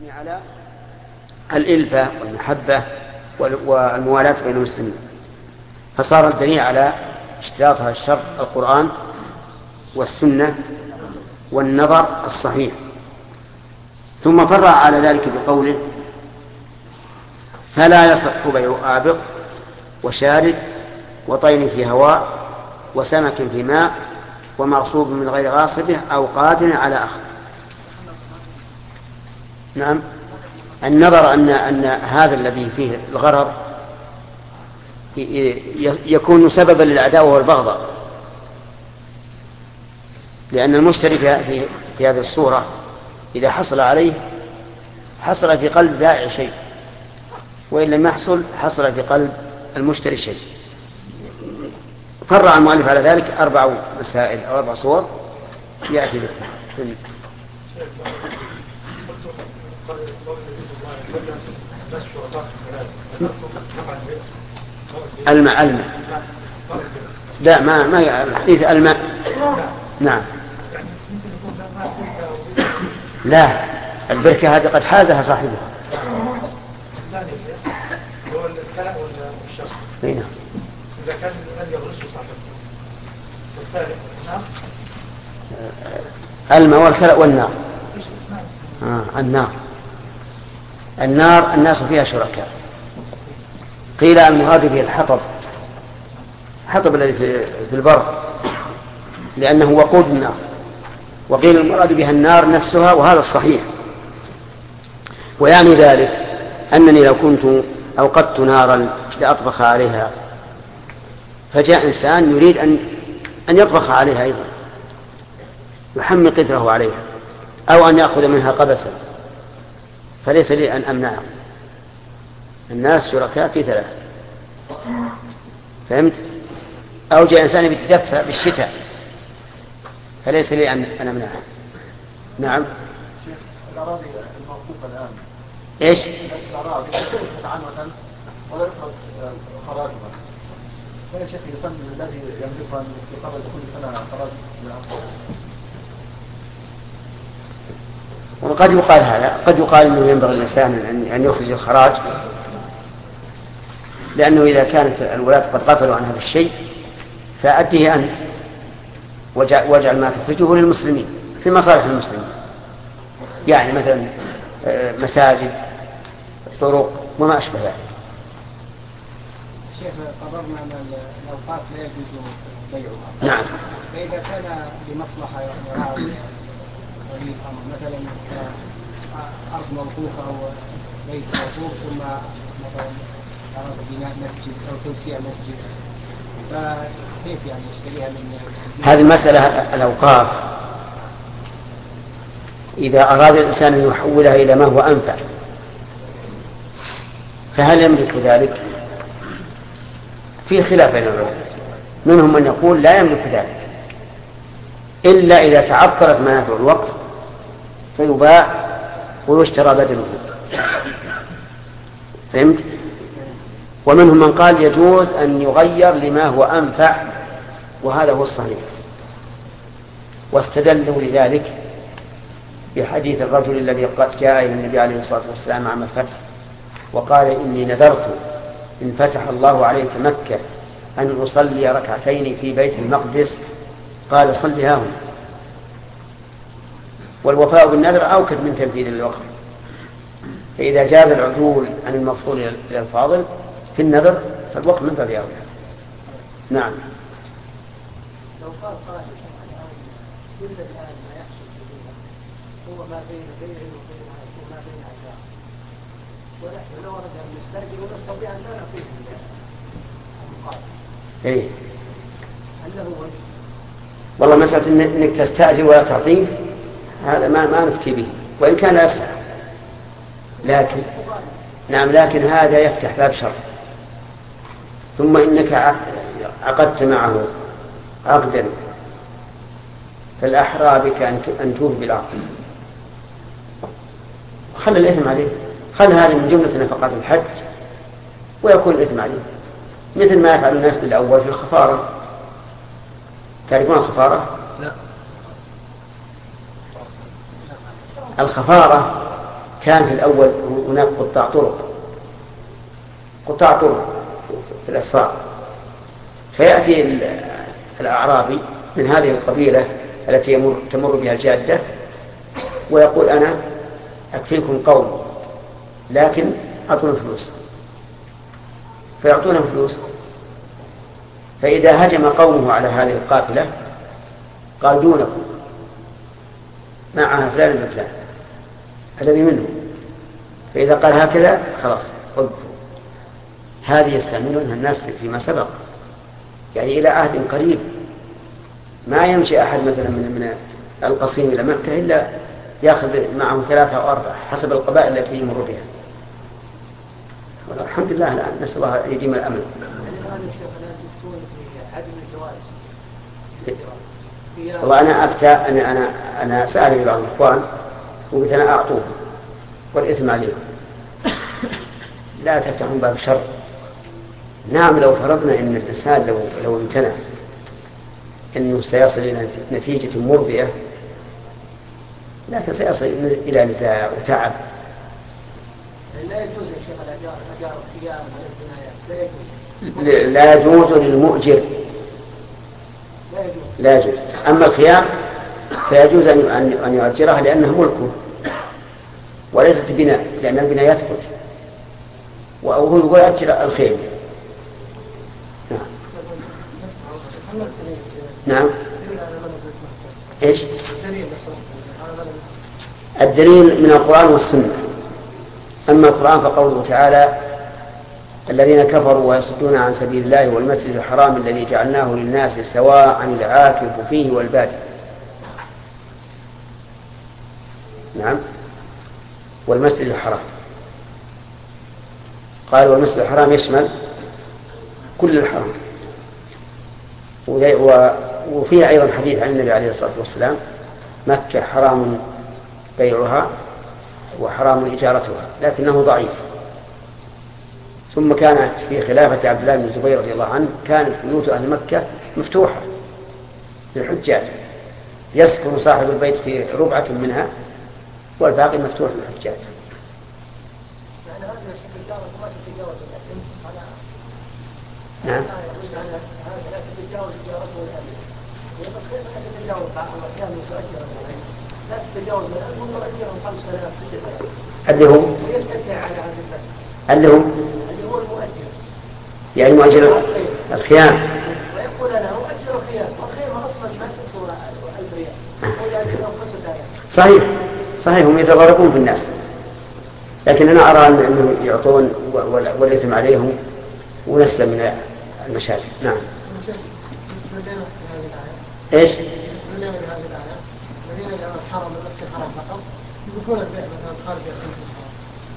مبني على الإلفة والمحبة والموالاة بين المسلمين، فصار الدليل على اشتراطها الشرط القرآن والسنة والنظر الصحيح. ثم فرع على ذلك بقوله: فلا يصح بيع آبق وشارد وطين في هواء وسمك في ماء ومغصوب من غير غاصبه أو قادر على أخذ. نعم، النظر أن هذا الذي فيه الغرض يكون سببا للعداوة والبغضاء، لأن المشتري في هذه الصورة إذا حصل عليه حصل في قلب بائع شيء، وإن لم يحصل حصل في قلب المشتري شيء. فرع المؤلف على ذلك 4 مسائل أو 4 صور يأتي ذكرها. الماء لا ما حديث الماء. نعم، لا، البركة هذه قد حازها صاحبها. إذا كان الذي يغرسه صاحبه والثالث الماء والكلأ والنار. النار الناس فيها شركاء. قيل المراد به الحطب الذي في البر لأنه وقود النار، وقيل المراد بها النار نفسها، وهذا الصحيح. ويعني ذلك أنني لو كنت أوقدت نارا لأطبخ عليها فجاء إنسان يريد أن يطبخ عليها أيضا، يحمي قدره عليها أو أن يأخذ منها قبسا، فليس لي أن أمنعه. الناس شركاء في 3. فهمت؟ أو جاء إنسان يتدفى بالشتاء فليس لي أن أمنعه. نعم. شيخ، الأراضي الموقوفة الآن إيش؟ الأراضي تتوقف عنوة ولا يفرض خراجها، فيا شيخ يسمى الذي يملكها في قبل كل سنة خراج من وقد يقال هذا، قد يقال أنه ينبغي الإنسان أن يخرج الخراج، لأنه إذا كانت الولاة قد غفلوا عن هذا الشيء فأديه أنت، واجعل ما تخرجه للمسلمين في مصالح المسلمين، يعني مثلا مساجد، طرق وما أشبه ذلك. شيخ، قررنا أن الأوقات لا يجوز بيعها. نعم. فإذا كان لمصلحة يراعي ولي الأمر، مثلا أرض موقوفة أو بيت موقوف ثم مثلا أراد بناء مسجد أو توسيع مسجد، فكيف يعني يشتريها من هذه المسألة؟ الأوقاف إذا أراد الإنسان أن يحولها إلى ما هو أنفع فهل يملك ذلك؟ في خلاف بين العلماء، منهم من يقول لا يملك ذلك إلا إذا تعطلت منافع الوقف فيباع ويشترى بدله. فهمت؟ ومنهم من قال يجوز أن يغير لما هو أنفع، وهذا هو الصحيح. واستدلوا لذلك بحديث الرجل الذي جاء إلى النبي عليه الصلاة والسلام عام الفتح وقال: إني نذرت إن فتح الله عليك مكة أن أصلي 2 ركعتين في بيت المقدس. قال: صلها هنا. والوفاء بالنذر أوكد من تنفيذ الوقف، فإذا جاز العدول عن المفضول إلى الفاضل في النذر فالوقف من باب أولى. نعم. لو قال قائل كل الآن ما يحصل هو ما بين بيع وما بين عشاء، ونحن لو أردنا أن نسترجل ونستطيع أن لا نقيم المقابل. إيه؟ هل له وجه؟ والله مسألة إنك تستأجر ولا تعطيه هذا ما نفتي به، وإن كان لا يصح، لكن نعم، لكن هذا يفتح باب شر. ثم إنك عقدت معه عقدا فالأحرى بك أن توفي بالعقد. خلي الإثم عليه، خلي هذه من جملة نفقات الحج ويكون الإثم عليه، مثل ما يفعل الناس بالأول في الخفارة. تعرفون الخفارة؟ لا. الخفارة كان في الأول هناك قطاع طرق في الأسفار، فيأتي الأعرابي من هذه القبيلة التي تمر بها الجادة ويقول أنا أكفيكم قوم لكن أعطونا فلوس، فيعطونه فلوس. فإذا هجم قومه على هذه القافلة قال دونكم معها فلان بن فلان الذي منه، فإذا قال هكذا خلاص وقفوا. هذه يستعملونها الناس فيما سبق، يعني إلى عهد قريب ما يمشي أحد مثلا من القصيم إلى مكة إلا يأخذ معه 3 أو 4 حسب القبائل التي يمر بها. والحمد لله الآن نسأل الله يديم الأمن. والله أنا أفتى أنا سأل بعض الإخوان وقلت أنا أعطوه والإثم عليهم، لا تفتحون باب الشر. نعم لو فرضنا أن الإنسان لو امتنع أنه سيصل إلى نتيجة مرضية، لكن سيصل إلى نزاع وتعب. لا يجوز يا شيخ الأجار الخيام والبنايات، لا يجوز للمؤجر، لا يجوز. أما الخيام فيجوز أن يؤجرها لأنها ملكه وليست بناء، لأن البناء يثبت وهو يؤجر الخيم. نعم. إيش؟ الدليل من القرآن والسنة. أما القرآن فقوله تعالى الذين كفروا ويصدون عن سبيل الله والمسجد الحرام الذي جعلناه للناس سواء العاكف فيه والبادئ. نعم. والمسجد الحرام قال والمسجد الحرام يشمل كل الحرام. وفيه أيضا حديث عن النبي عليه الصلاة والسلام مكة حرام بيعها وحرام إجارتها، لكنه ضعيف. ثم كانت في خلافة عبد الله بن الزبير رضي الله عنه كانت بيوت أهل مكة مفتوحة للحجاج، يسكن صاحب البيت في ربعة منها والباقي مفتوح للحجاج. نعم. اللي هو يعني مؤجر الخيام ويقول له أجر الخيام والخيام أصلا ما تصور 1000 ريال. صحيح هم يتضاربون في الناس، لكن أنا أرى أنه يعطون والإثم عليهم ونسلم من المشاكل. نعم. إيش؟ الذين جاءوا الحرم والمسجد الحرام فقط يقولون البيع مثلا خارج الخمس الحرام،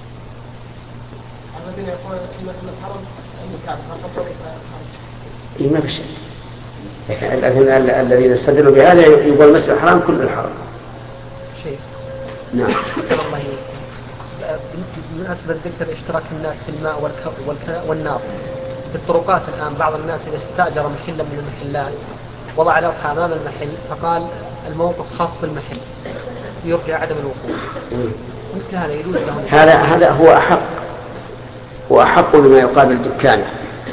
الذين يقولون ان الحرم المكان فقط وليس الخارج. ما في شيء. لكن الذين استدلوا بهذا يقول المسجد الحرام كل الحرم. شيء. نعم. الله بمناسبة ذكر اشتراك الناس في الماء والنار في الطرقات الآن، بعض الناس إذا استأجر محلا من المحلات وضع لوحة أمام المحل فقال الموقف خاص بالمحل يرجع عدم الوقوف، مثل هذا يجوز لهم؟ هذا هو أحق بما يقابل دكانه.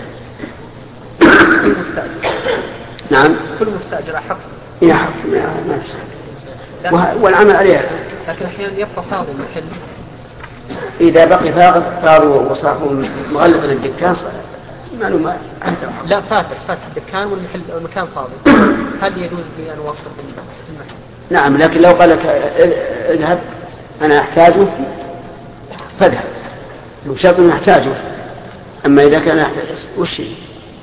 كل مستأجر. نعم. كل مستأجر أحق. يحق والعمل عليها. لكن أحيانا يبقى فاضي المحل. إذا بقي فاضي وصاحبه مغلق للدكان معلومة أنت. لا فاتح الدكان والمكان فاضي، هل يجوز لي أن أوفر المحل؟ نعم، لكن لو قال لك اذهب أنا أحتاجه فاذهب، لو شرط أنه أحتاجه. أما إذا كان أحتاج وش شيء؟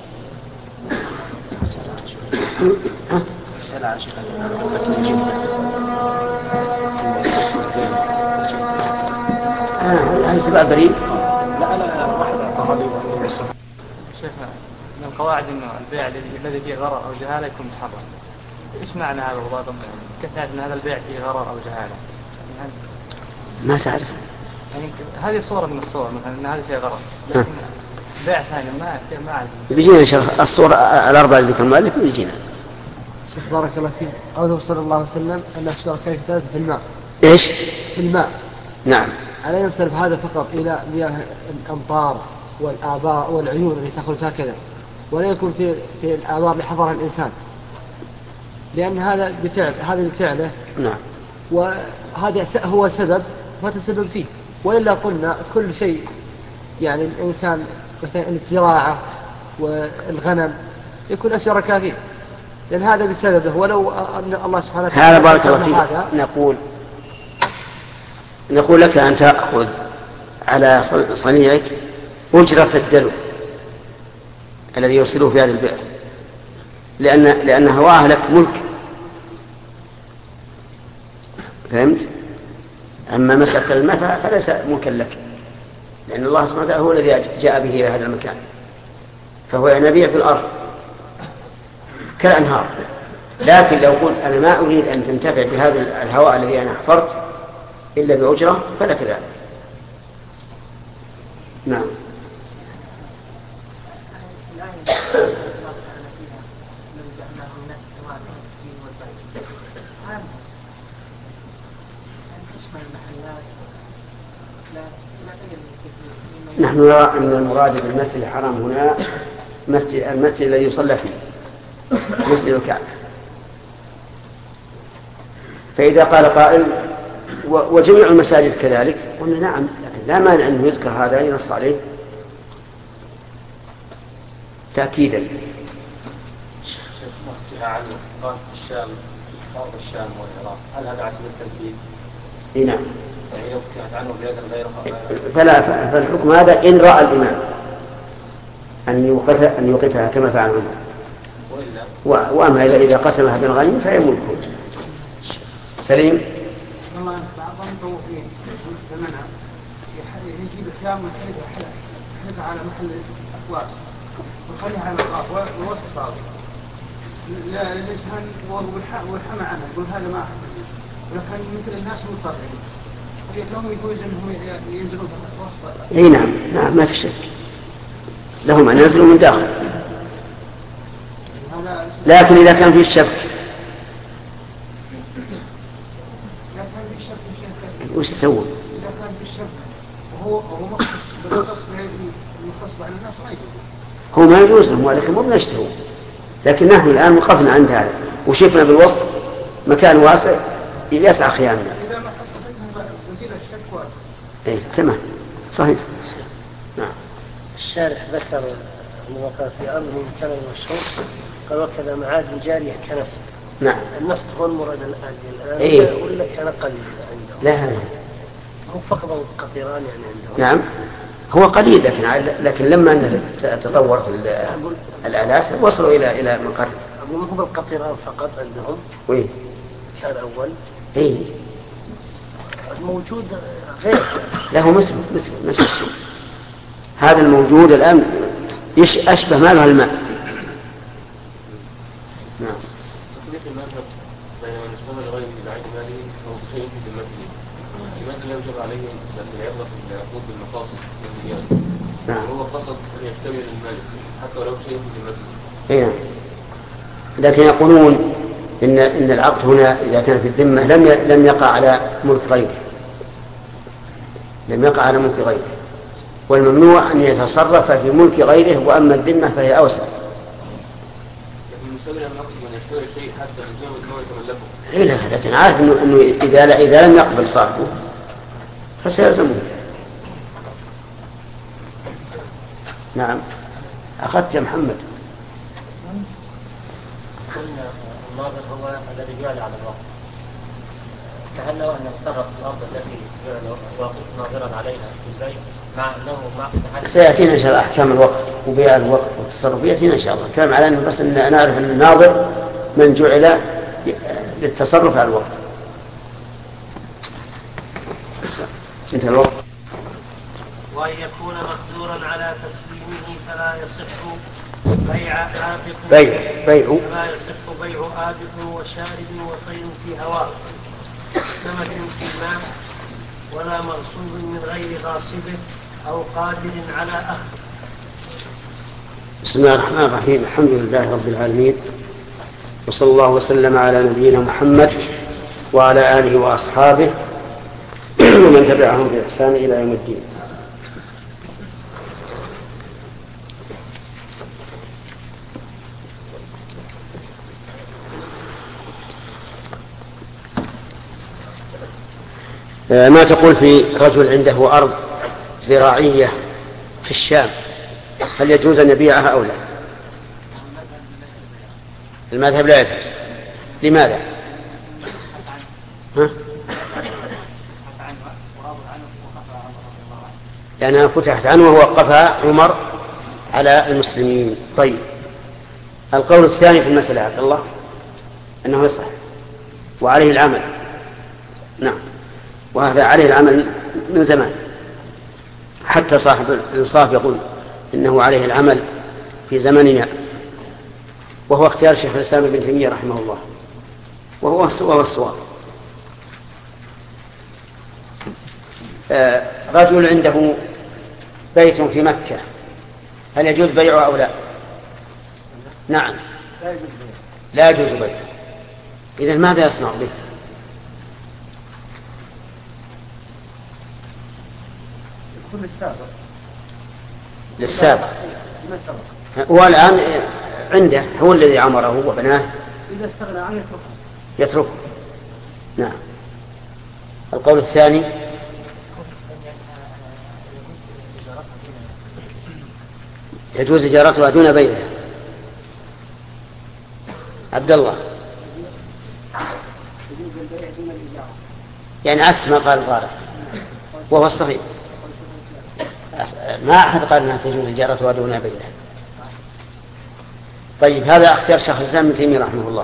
هل تبع بريد؟ لا واحدة صحابي شيخ من القواعد انه البيع الذي فيه غرر او جهاله يكون محرم. ايش معنى هذا بالضبط؟ كيف تعرف ان هذا البيع فيه غرر او جهاله؟ يعني ما تعرف. يعني هذه صورة من الصور مثلا ان هذا فيه غرر، لكن بيع ثاني ما أعرف. بيجينا شيخ الصورة الأربعة اللي ذكر المؤلف بيجينا. شيخ بارك الله فيك. قوله صلى الله عليه وسلم أن الشركاء في الماء. إيش؟ في الماء. نعم. ألا ينصرف هذا فقط إلى مياه الأمطار والآبار والعيون التي تخرج هكذا، ولا يكون في الآبار اللي حضرها الإنسان، لأن هذا بفعله نعم. وهذا هو سبب وتسبب فيه. وإلا قلنا كل شيء يعني الإنسان مثلا الزراعة والغنم يكون أشركا فيه، لأن هذا بسببه. ولو أن الله سبحانه وتعالى هذا بارك الله فيك نقول لك أن تأخذ على صنيعك أجرة الدلو الذي يرسله في هذا البئر، لأن هواه لك ملك، فهمت؟ أما مسألة الماء فليس ملكا لك، لأن الله سبحانه وتعالى هو الذي جاء به إلى هذا المكان، فهو ينبيع في الأرض كالأنهار. لكن لو قلت أنا ما أريد أن تنتفع بهذا الهواء الذي أنا حفرت إلا بأجرة فلا كذلك. نعم. نحن نرى أن المراد بالمسجد الحرام هنا المسجد الذي يصلى فيه، مسجد الكعبة. فإذا قال قائل وجميع المساجد كذلك، قلنا نعم، لكن لا مانع أنه يذكر هذا ينص عليه تأكيدا. شيخ محكي عنه قال الشام، أرض الشام والعراق، هل هذا على سبيل التنفيذ؟ اي نعم. يعني لو كانت عنه بلاد غيرها فالحكم هذا إن رأى الإمام أن يوقفها كما فعل عمر، وأما إذا قسمها بالغني فهي ملكه. سليم. والله بعضهم توفيه زمنها يجيب الخيام ويحرقها على محل الأكواب ويخليها على الأرض ووسط الأرض لا للإنسان والحمى عنها، يقول هذا ما أحب، ولكن مثل الناس مضطرين لهم يجوز أنهم ينزلون في وسط. اي نعم ما في شك، لهم أن ينزلوا من داخل. لكن إذا كان في الشبك وش تسوي؟ إذا كان في الشبك وهو مخصص على الناس ما يجوز. هو ما يجوز لهم، ولكن مو بنشتهوا. لكن نحن الآن وقفنا عند هذا وشفنا بالوسط مكان واسع يسعى خيامنا. إذا ما حصلتهم وزيل الشك واسع. إيه تمام صحيح. نعم. الشارح ذكر أنه في أمر كان مشهور قال وكذا معادن جارية كنفط. نعم. النفط هو المراد الآن إيه؟ ولا كان قليل عندهم؟ لا هو فقط القطيران يعني عندهم. نعم هو قليل، لكن لما تطور في الآلات وصلوا إلى مقر. أقول هو القطيران فقط عندهم. وين؟ كان أول. إيه. الموجود غير. له مثل نفس الشيء. هذا الموجود الآن أشبه ماله الماء. نعم. تطبيق المذهب بين من اشتغل غير بعيد ماله أو شيء في المسجد، لماذا لا يجب عليه أن العبرة في العقود بالمقاصد والنيات؟ نعم. هو قصد أن يشتري للمالك حتى ولو شيء في المسجد. إيه. لكن يقولون إن العقد هنا إذا كان في الذمة لم يقع على ملك غيره، لم يقع على ملك غيره، والممنوع أن يتصرف في ملك غيره، وأما الذمة فهي أوسع. لكن المستمر أن يقصد أن يشتري شيء حتى من جهة ما يتملكه. إيه لا، لكن عارف إنه إذا لم يقبل صاحبه فسيلزمه. نعم. أخذت يا محمد. قلنا الناظر هو الذي يعلى على الوقت، فهل لو أن نتصرف في الأرض التي الوقت ناظرا عليها في البيع مع أنه سيأتينا إن شاء الله أحكام الوقت وبيع الوقت والتصرف يأتينا إن شاء الله. كلام على أنه بس أن نعرف أن الناظر من جعل للتصرف على الوقت. انتهى الوقت. وأن يكون مقدورا على تسليمه فلا يصح بيع آبق فلا يصح بيع آبق وشارب وطير في هواء سمك في الماء ولا مغصوب من غير غاصبه أو قادر على أخذ. بسم الله الرحمن الرحيم. الحمد لله رب العالمين، وصلى الله وسلم على نبينا محمد وعلى آله وأصحابه ومن تبعهم بإحسان إلى يوم الدين. ما تقول في رجل عنده أرض زراعية في الشام، هل يجوز أن يبيعها أو لا؟ المذهب لا يجوز. لماذا؟ لأنها فتحت عنه ووقفها عمر على المسلمين. طيب، القول الثاني في المسألة عبد الله أنه يصح وعليه العمل. نعم، وهذا عليه العمل من زمان، حتى صاحب الإنصاف يقول إنه عليه العمل في زمننا، وهو اختيار شيخ الإسلام ابن تيمية رحمه الله، وهو الصواب. رجل عنده بيت في مكة، هل يجوز بيعه أو لا؟ نعم، لا يجوز بيعه. إذن ماذا يصنع به؟ للسابق. هو الآن عنده، هو الذي عمره وبناه، إذا استغنى عنه يتركه. نعم. القول الثاني يجوز إجارتها دون بيعها. عبد الله، يعني عكس ما قال الغارة، وهو الصحيح. ما أحد قال أنها تجوز إجارتها دون بيعها. طيب، هذا اختيار شيخ الإسلام ابن تيمية رحمه الله،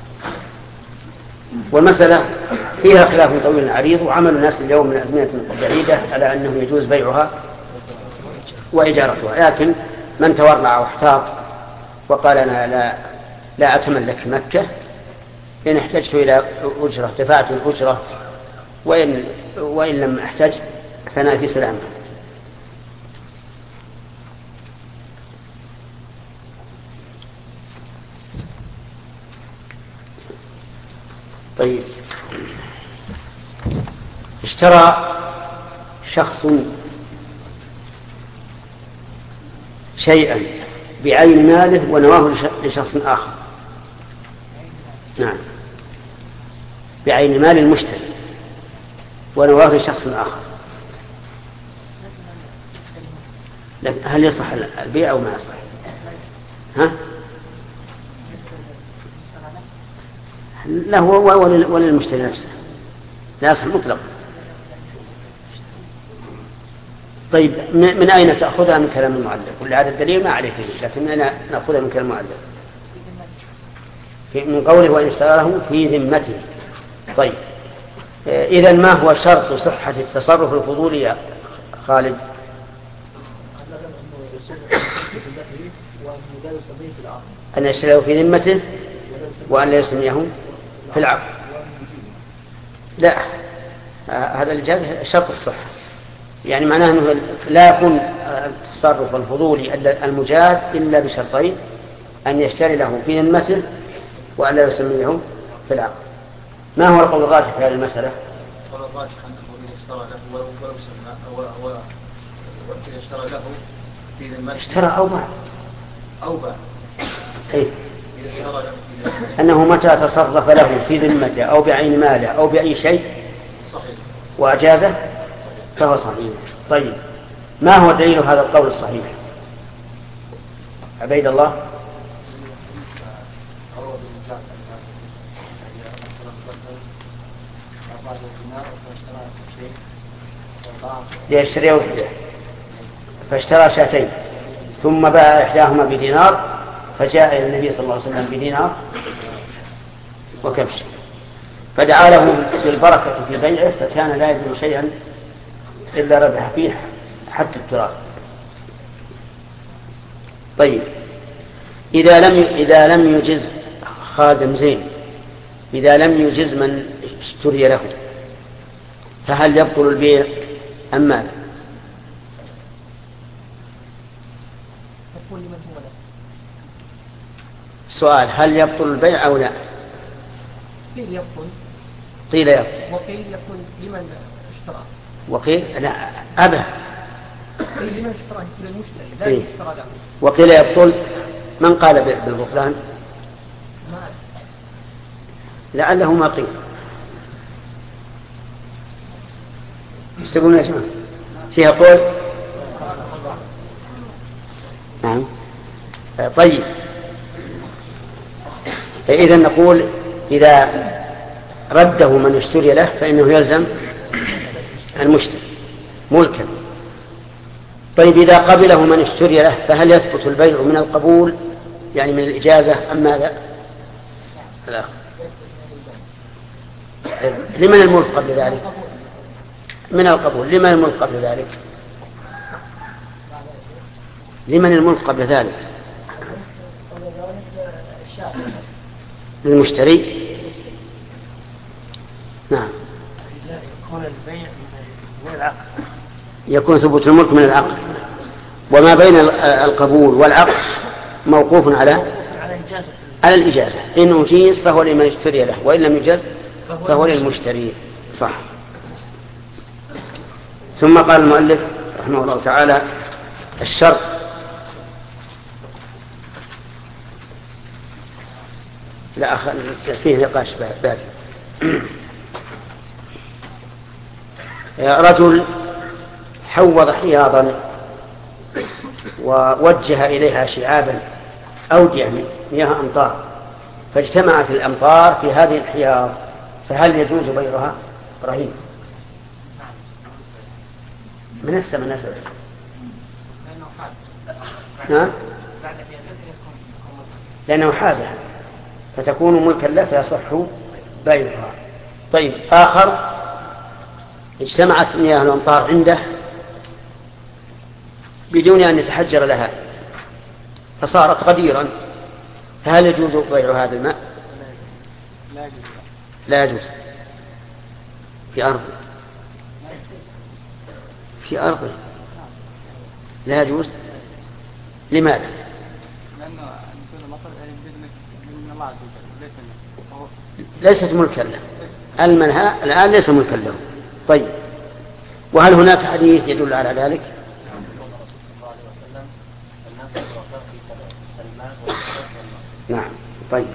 والمسألة فيها خلاف طويل عريض، وعمل الناس اليوم من أزمنة بعيدة على أنه يجوز بيعها وإجارتها. لكن من تورع واحتاط وقال أنا لا أتملك مكة، إن احتجت إلى أجرة دفعت الأجرة، وإن لم أحتج فأنا في سلامة. طيب، اشترى شخص شيئا بعين ماله ونواه لشخص آخر. نعم، بعين مال المشتري ونواه لشخص آخر، هل يصح البيع أو ما يصح؟ ها؟ لا، هو وللمشتري نفسه، لا يصح مطلق. طيب، من أين تأخذها؟ من كلام المؤلف، ولهذا الدليل ما عليه فيه، لكن أنا نأخذها من كلام المؤلف من قوله وإن اشترى له في ذمته. طيب، إذن ما هو شرط صحة التصرف الفضولي يا خالد؟ أن يشتريه في ذمته وأن لا يسميه في العقد. لا، هذا الجاز شرط الصحة، يعني معناه أنه لا يكون التصرف الفضولي المجاز إلا بشرطين: أن يشتري له في ذمته وأن لا يسميه في العقد. ما هو القول الراجح في هذه المسألة؟ القول الراجح أنه إذا اشترى له ولو سمى وإذا اشترى له في ذمته اشترى أو باع إيه؟ أنه متى تصرف له في ذمته أو بعين ماله أو بأي شيء صحيح وأجازه فهو صحيح. طيب، ما هو دليل هذا القول الصحيح عبيد الله؟ ليشتريه فاشترى شاتين ثم باع إحداهما بدينار، فجاء إلى النبي صلى الله عليه وسلم بدينار وكبش، فدعا له بالبركة في بيعه، فكان لا يجد شيئا إلا ربح فيه حتى التراب. طيب، إذا لم يجز خادم زين، إذا لم يجز من اشتري له، فهل يبطل البيع أم ماذا؟ السؤال: هل يبطل البيع أو لا؟ قيل يبطل وقيل يبطل لمن اشترى. وقيل لا أبى. لمن اشتراه كل المشتري لا يشترى له. وقيل يبطل. من قال بالبطلان؟ لعله ما قيل. ايش تقولون يا جماعة؟ فيها قول؟ نعم. طيب، إذا نقول إذا رده من اشتري له فإنه يلزم المشتري ملكا. طيب، إذا قبله من اشتري له فهل يثبت البيع من القبول يعني من الإجازة أم ماذا؟ لا. لمن الملك قبل ذلك؟ من القبول. لمن الملك قبل ذلك؟ لمن الملك قبل ذلك؟ للمشتري. نعم. يكون البيع من العقد. يكون ثبوت الملك من العقد، وما بين القبول والعقد موقوف على الإجازة. إن أجيز فهو لمن اشتري له، وإن لم يجز فهو للمشتري. صح. ثم قال المؤلف رحمه الله تعالى: الشرط لا فيه نقاش باقي. رجل حوض حياضا ووجه إليها شعابا أودية مياه أمطار، فاجتمعت الأمطار في هذه الحياض، فهل يجوز بيعها؟ إبراهيم من السماء نزل. نعم، لأنه حازها فتكون ملكا له فيصح بيعها. طيب، آخر اجتمعت مياه الأمطار عنده بدون أن يتحجر لها فصارت غديرا، فهل يجوز بيع هذا الماء؟ لا يجوز. في أرضه لا يجوز. لماذا؟ لأنه المطر من الله عز وجل ليست ملكا له. المنهى الآن ليس ملكا له. طيب، وهل هناك حديث يدل على ذلك؟ نعم. طيب،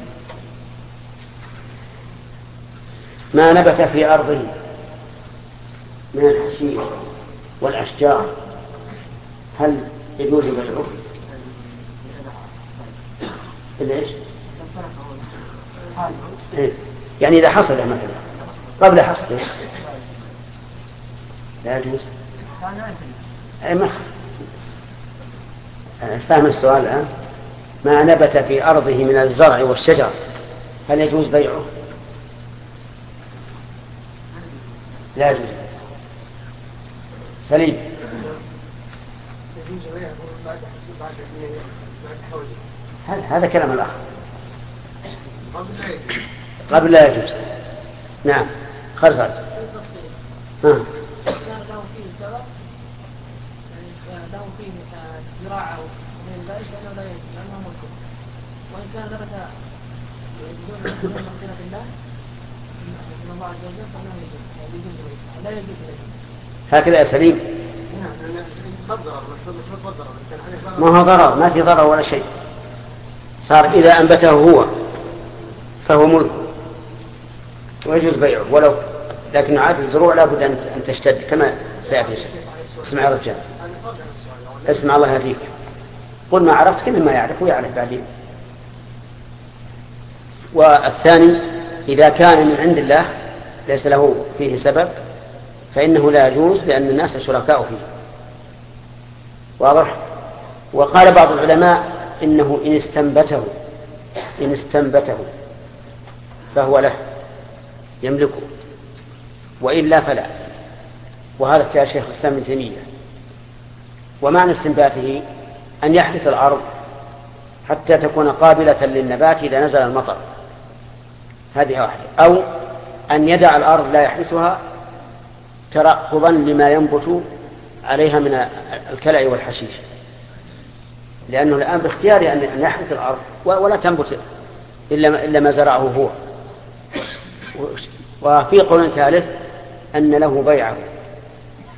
ما نبت في أرضه من الحشيش والأشجار هل يجوز بيعه؟ ليش؟ يعني إذا حصل مثلا قبل حصله لا يجوز. ما فاهم السؤال الآن؟ ما نبت في أرضه من الزرع والشجر هل يجوز بيعه؟ لا يجوز. سليم. هذا كلام الآخر. قبل لا يجوز. نعم. خزر. كان لهم فيه زرع يعني لهم فيه زراعة ومن ذلك لأنه لا يجوز لأنه ملك، وإن كان نبت بدون مغفرة الله من الله عز وجل فإنه يجوز لا يجوز. هكذا يا سليم. ما هو ضرر، ما في ضرر ولا شيء. صار إذا أنبته هو فهو ملك ويجوز بيعه ولو، لكن عاد الزروع لا بد أن تشتد كما سيأتي. اسمع يا رجال، اسمع الله يهديك. قل ما عرفت كل ما يعرف ويعرف بعدين. والثاني إذا كان من عند الله ليس له فيه سبب فإنه لا يجوز لأن الناس شركاء فيه. واضح؟ وقال بعض العلماء إنه إن استنبته فهو له يملكه، وإلا فلا. وهذا كان شيخ الإسلام ابن تيمية. ومعنى استنباته أن يحدث الأرض حتى تكون قابلة للنبات إذا نزل المطر، هذه واحدة، أو أن يدع الأرض لا يحدثها ترقبا لما ينبت عليها من الكلأ والحشيش، لأنه الآن باختياره أن يحدث الأرض ولا تنبت إلا ما زرعه هو. وفي قول ثالث أن له بيعه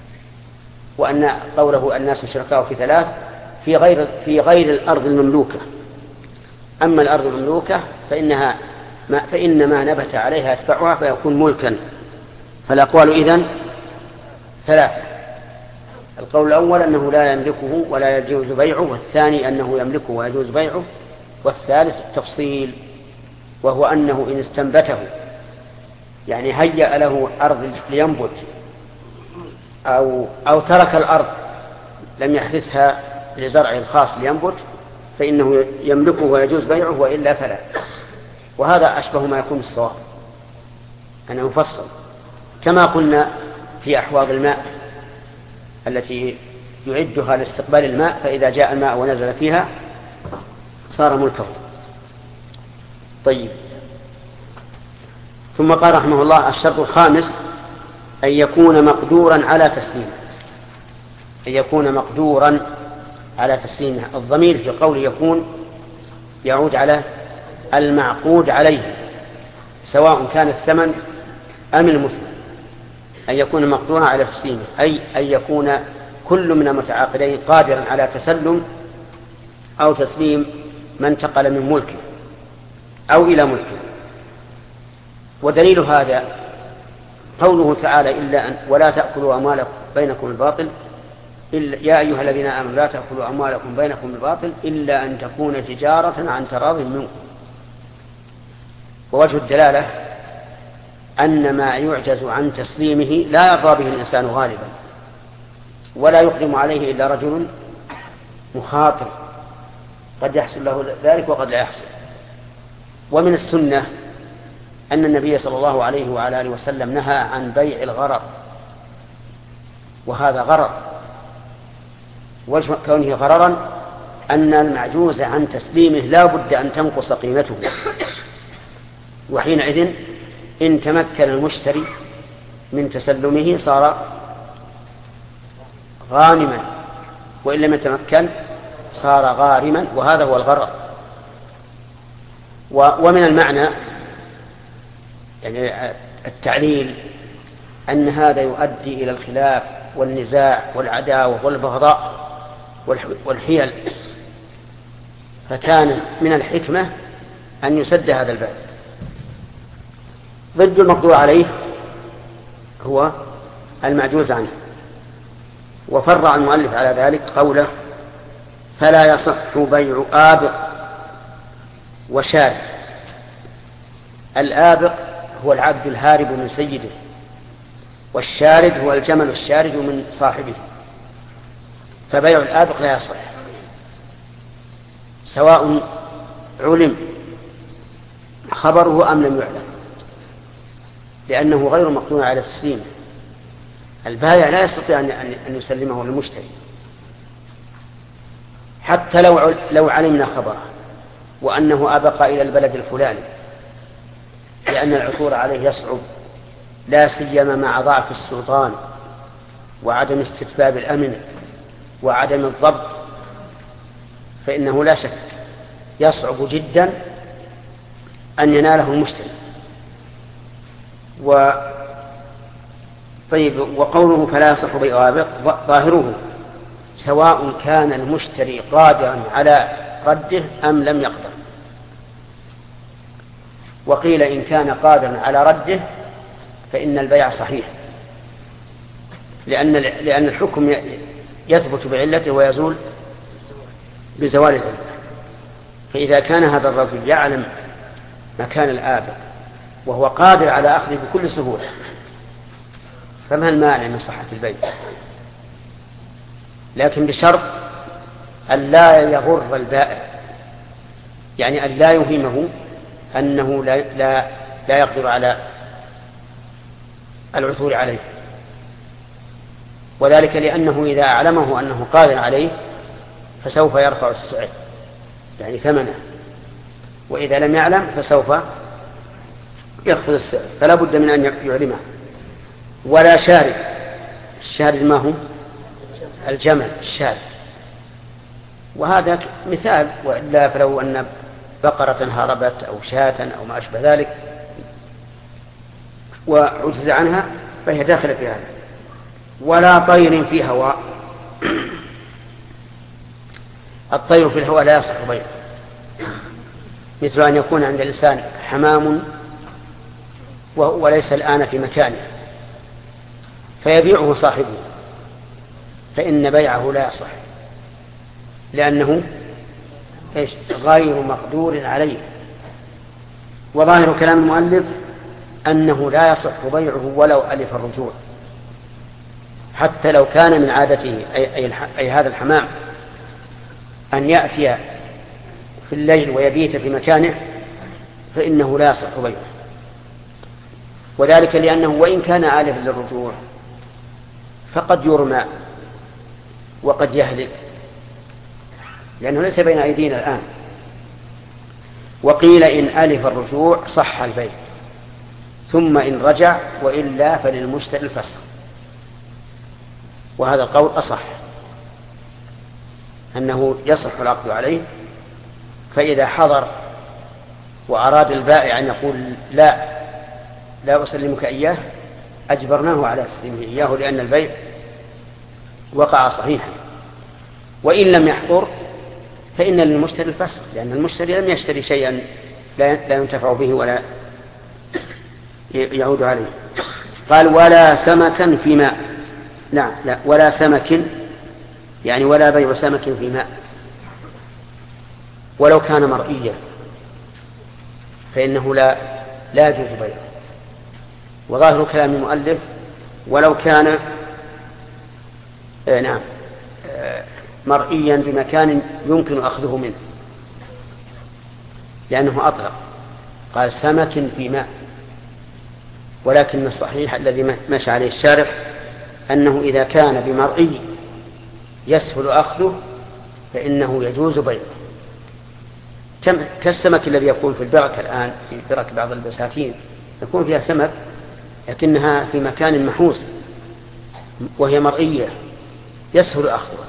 وأن قوله الناس شركاء في ثلاث في غير الأرض المملوكة. أما الأرض المملوكة فإن ما نبت عليها يتبعها فيكون ملكا. فالأقوال إذن ثلاثة: القول الأول أنه لا يملكه ولا يجوز بيعه، والثاني أنه يملكه ويجوز بيعه، والثالث التفصيل وهو أنه إن استنبته يعني هيأ له أرض لينبت أو ترك الأرض لم يحدثها لزرعه الخاص لينبت فإنه يملكه ويجوز بيعه، وإلا فلا. وهذا أشبه ما يكون الصواب أنه مفصل، كما قلنا في أحواض الماء التي يعدها لاستقبال الماء، فإذا جاء الماء ونزل فيها صار ملكه. طيب، ثم قال رحمه الله: الشرط الخامس أن يكون مقدورا على تسليمه. أن يكون مقدورا على تسليمه. الضمير في قوله يكون يعود على المعقود عليه، سواء كان الثمن أم المثمن. أن يكون مقدورا على تسليمه أي أن يكون كل من المتعاقدين قادرا على تسلم أو تسليم من انتقل من ملكه أو إلى ملكه. ودليل هذا قوله تعالى: ولا تأكلوا أموالكم بينكم بالباطل يا أيها الذين آمنوا لا تأكلوا أموالكم بينكم بالباطل إلا أن تكون تجارة عن تراض منكم. ووجه الدلالة أن ما يعجز عن تسليمه لا يرضى به الإنسان غالبا، ولا يقدم عليه إلا رجل مخاطر، قد يحصل له ذلك وقد لا يحصل. ومن السنة أن النبي صلى الله عليه وعلى آله وسلم نهى عن بيع الغرر، وهذا غرر. وجه كونه غررا أن المعجوز عن تسليمه لا بد أن تنقص قيمته، وحينئذ إن تمكن المشتري من تسلمه صار غانما، وإن لم يتمكن صار غارما، وهذا هو الغرر. ومن المعنى يعني التعليل أن هذا يؤدي إلى الخلاف والنزاع والعداوة والبغضاء والحيل، فكان من الحكمة أن يسد هذا الباب. ضد المقدور عليه هو المعجوز عنه. وفرع المؤلف على ذلك قوله: فلا يصح بيع آبق وشارد. الآبق هو العبد الهارب من سيده، والشارد هو الجمل الشارد من صاحبه. فبيع الآبق لا يصح سواء علم خبره أم لم يعلم، لأنه غير مقدور على تسليمه. البائع لا يستطيع أن يسلمه للمشتري حتى لو علمنا خبره وأنه أبق إلى البلد الفلاني، لأن العثور عليه يصعب، لا سيما مع ضعف السلطان وعدم استتباب الأمن وعدم الضبط، فإنه لا شك يصعب جدا أن يناله المشتري. طيب، وقوله فلا يصح بيع آبق ظاهره سواء كان المشتري قادرا على رده أم لم يقدر. وقيل إن كان قادرا على رده فإن البيع صحيح، لأن الحكم يثبت بعلته ويزول بزوال العلة. فإذا كان هذا الرجل يعلم مكان الآبق وهو قادر على أخذه بكل سهولة، فما المانع من صحة البيع؟ لكن بشرط أن لا يغر البائع، يعني أن لا يوهمه أنه لا يقدر على العثور عليه، وذلك لأنه إذا أعلمه أنه قادر عليه فسوف يرفع السعر يعني ثمنه، وإذا لم يعلم فسوف يخفض السعر، فلا بد من أن يعلمه. ولا شارد. الشارد ما هو؟ الجمل الشارد. وهذا مثال، وإلا فلو أن بقرة هربت أو شاة أو ما أشبه ذلك وعجز عنها فهي داخلة في هذا. ولا طير في هواء. الطير في الهواء لا يصح بيعه، مثل أن يكون عند الإنسان حمام وليس الآن في مكانه فيبيعه صاحبه، فإن بيعه لا يصح، لأنه غير مقدور عليه. وظاهر كلام المؤلف أنه لا يصح بيعه ولو ألف الرجوع، حتى لو كان من عادته أي هذا الحمام أن يأتي في الليل ويبيت في مكانه، فإنه لا يصح بيعه، وذلك لأنه وإن كان آلفا للرجوع فقد يرمى وقد يهلك، لأنه ليس بين أيدينا الآن. وقيل إن ألف الرجوع صح البيع، ثم إن رجع وإلا فللمشتري الفسخ، وهذا القول أصح، أنه يصح العقد عليه. فإذا حضر وأراد البائع أن يقول لا أسلمك إياه، أجبرناه على تسليمه إياه، لأن البيع وقع صحيحا. وإن لم يحضر فإن للمشتري الفسخ، لأن المشتري لم يشتري شيئا لا ينتفع به ولا يعود عليه. قال ولا سمكا في ماء. لا ولا سمك، يعني ولا بيع سمك في ماء ولو كان مرئيا، فإنه لا يجوز بيعه. وظاهر كلام المؤلف ولو كان مرئيا بمكان يمكن أخذه منه، لأنه أطلق قال سمك في ماء. ولكن الصحيح الذي مشى عليه الشارح أنه إذا كان بمرئي يسهل أخذه فإنه يجوز بيعه، كالسمك الذي يكون في البرك الآن، في برك بعض البساتين يكون فيها سمك لكنها في مكان محوس وهي مرئية يسهل أخذها،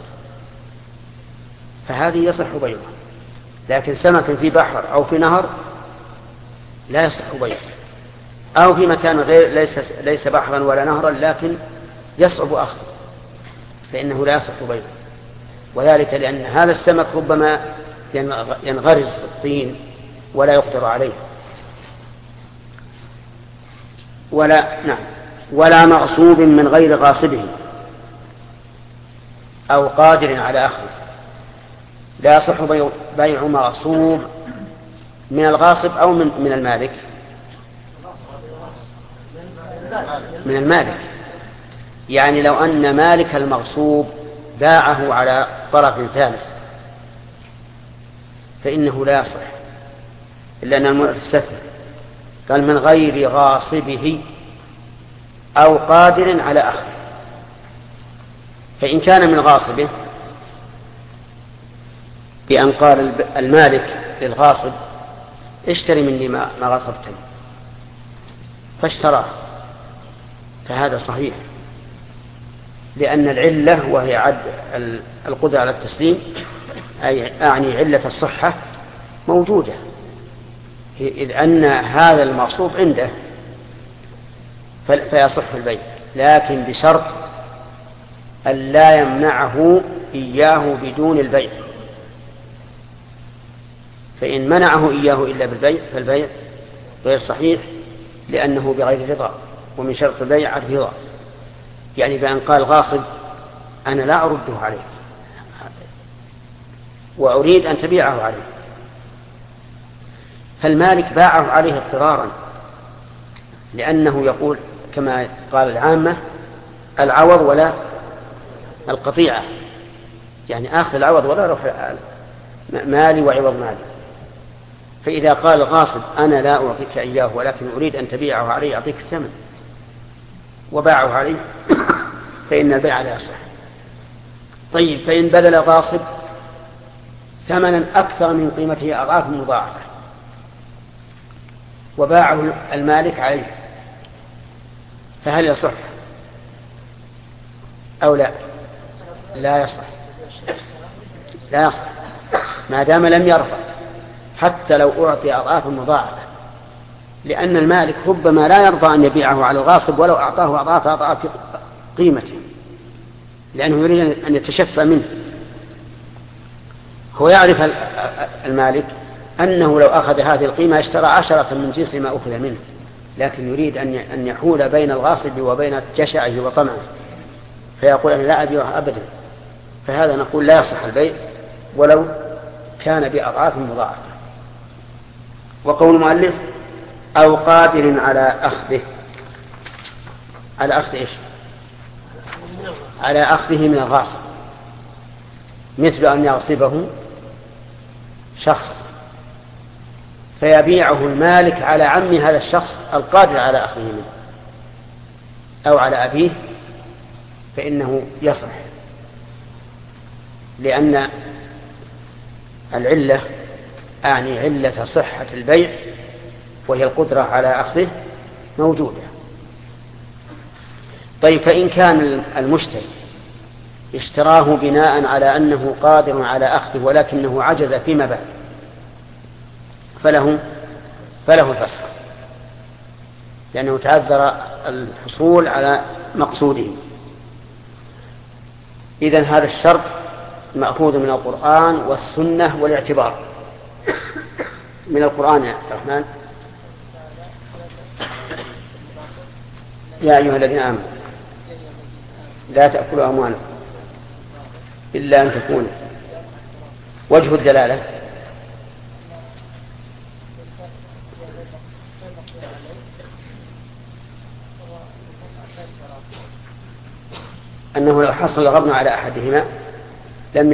فهذه يصح بيعها. لكن سمك في بحر أو في نهر لا يصح بيعه، أو في مكان غير ليس بحرا ولا نهرا لكن يصعب أخذه، فإنه لا يصح بيعه. وذلك لأن هذا السمك ربما ينغرز في الطين ولا يقدر عليه. ولا مغصوب من غير غاصبه أو قادر على أخذه. لا يصح بيع مغصوب من الغاصب أو من المالك. من المالك، يعني لو أن مالك المغصوب باعه على طرف ثالث فإنه لا يصح، إلا أن المؤلف استثنى قال من غير غاصبه أو قادر على أخذه. فإن كان من غاصبه بأن قال المالك للغاصب اشتري مني ما غصبتني فاشتراه، فهذا صحيح، لأن العلة وهي القدرة على التسليم أعني علة الصحة موجودة، إذ أن هذا المغصوب عنده فيصح البيع، لكن بشرط أن لا يمنعه إياه بدون البيع. فإن منعه إياه إلا بالبيع فالبيع غير صحيح، لأنه بغير رضا، ومن شرط البيع الرضا، يعني بأن قال غاصب أنا لا أرده عليك وأريد أن تبيعه عليه، فالمالك باعه عليه اضطرارا، لأنه يقول كما قال العامة العوض ولا القطيعة، يعني آخذ العوض ولا رفع مالي وعوض مالي. فإذا قال الغاصب أنا لا أعطيك إياه ولكن أريد أن تبيعه عليه أعطيك الثمن وباعه عليه فإن البيع لا يصح. طيب فإن بذل غاصب ثمنا أكثر من قيمته أضعاف مضاعفة وباعه المالك عليه فهل يصح أو لا؟ لا يصح، لا يصح ما دام لم يرفع حتى لو أعطي أضعاف مضاعفة، لأن المالك ربما لا يرضى أن يبيعه على الغاصب ولو أعطاه أضعاف قيمته، لأنه يريد أن يتشفى منه. هو يعرف المالك أنه لو أخذ هذه القيمة اشترى 10 من جنس ما أخذ منه، لكن يريد أن يحول بين الغاصب وبين جشعه وطمعه، فيقول أنا لا أبيعها أبدا. فهذا نقول لا يصح البيع ولو كان بأضعاف مضاعفة. وقول المؤلف أو قادر على أخذه، على أخذ إيش؟ على أخذه من الغاصب، مثل أن يغصبه شخص فيبيعه المالك على عم هذا الشخص القادر على أخذه منه أو على أبيه، فإنه يصح، لأن العلة أعني علة صحة البيع وهي القدرة على أخذه موجودة. طيب فإن كان المشتري اشتراه بناء على أنه قادر على أخذه ولكنه عجز فيما بعد، فله الفسخ، لأنه تعذر الحصول على مقصوده. إذن هذا الشرط مأخوذ من القرآن والسنة والاعتبار. من القرآن يا الرحمن: يا أيها الذين آمنوا لا تأكلوا أموالكم إلا أن تكون. وجه الدلالة أنه لو حصل الغبن على أحدهما لم